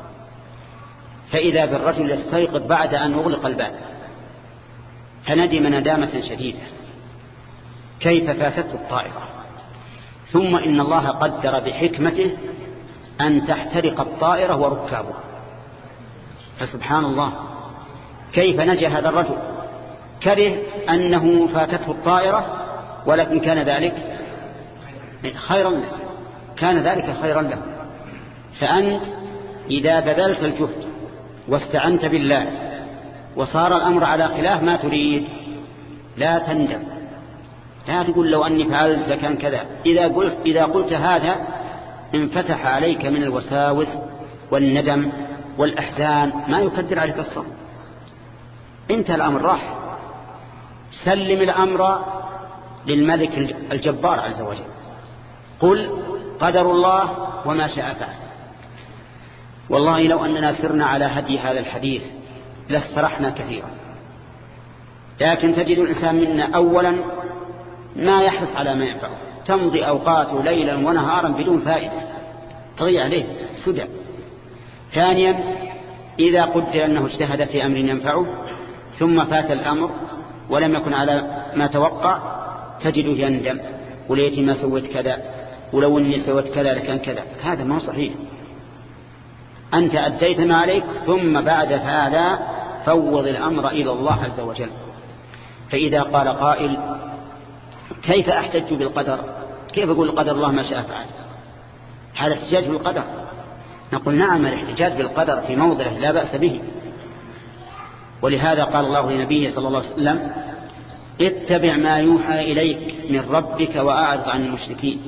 فإذا بالرجل يستيقظ بعد أن أغلق الباب، فندم ندامة شديدة كيف فاتته الطائرة. ثم إن الله قدر بحكمته أن تحترق الطائرة وركابها، فسبحان الله كيف نجا هذا الرجل. كره أنه فاتته الطائرة، ولكن كان ذلك خيرا له، فأنت إذا بذلت الجهد واستعنت بالله وصار الأمر على خلاف ما تريد لا تندم، لا تقول لو أني فعلت لكان كذا. إذا قلت هذا انفتح عليك من الوساوس والندم والأحزان ما يقدر عليك الصبر. انت الأمر راح، سلم الأمر للملك الجبار عز وجل. قل قدر الله وما شاء فعل. والله لو أننا سرنا على هدي هذا الحديث لاسترحنا كثيرا، لكن تجد الإنسان منا أولا ما يحرص على ما ينفعه، تمضي أوقاته ليلا ونهارا بدون فائدة تضيع عليه سدى. ثانيا إذا قدر أنه اجتهد في أمر ينفعه ثم فات الأمر ولم يكن على ما توقع تجده يندم، وليتي ما سويت كذا، ولو أني سويت كذا لكان كذا. هذا ما صحيح. أنت أديت ما عليك ثم بعد هذا فوض الأمر إلى الله عز وجل. فإذا قال قائل كيف أحتج بالقدر؟ كيف أقول قدر الله ما شاء فعل؟ هذا احتجاج بالقدر. نقول نعم، الاحتجاج بالقدر في موضعه لا بأس به. ولهذا قال الله لنبيه صلى الله عليه وسلم اتبع ما يوحى إليك من ربك وأعرض عن المشركين.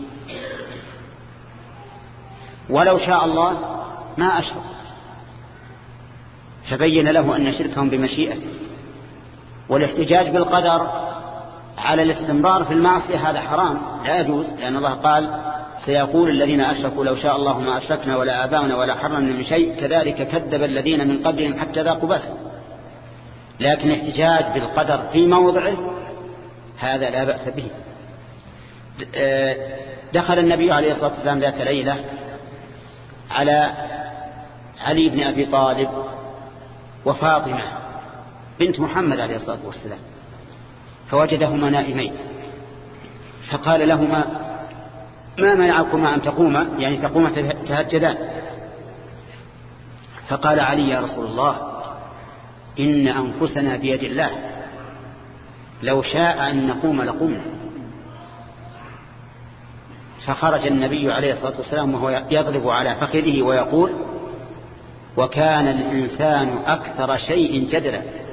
ولو شاء الله ما أشرك، فبين له أن شركهم بمشيئته. والاحتجاج بالقدر على الاستمرار في المعصية هذا حرام لا يجوز، لأن الله قال سيقول الذين أشركوا لو شاء الله ما أشركنا ولا آباؤنا ولا حرمنا من شيء كذلك كذب الذين من قبلهم حتى ذاقوا بأسا. لكن احتجاج بالقدر في موضعه هذا لا بأس به. دخل النبي عليه الصلاة والسلام ذات ليلة على علي بن أبي طالب وفاطمة بنت محمد عليه الصلاة والسلام فوجدهما نائمين، فقال لهما ما منعكما أن تقوما، يعني تقوما تهجدان؟ فقال علي يا رسول الله إن أنفسنا بيد الله، لو شاء أن نقوم لقمنا. فخرج النبي عليه الصلاة والسلام وهو يضرب على فخذه ويقول وكان الإنسان أكثر شيء جدلا.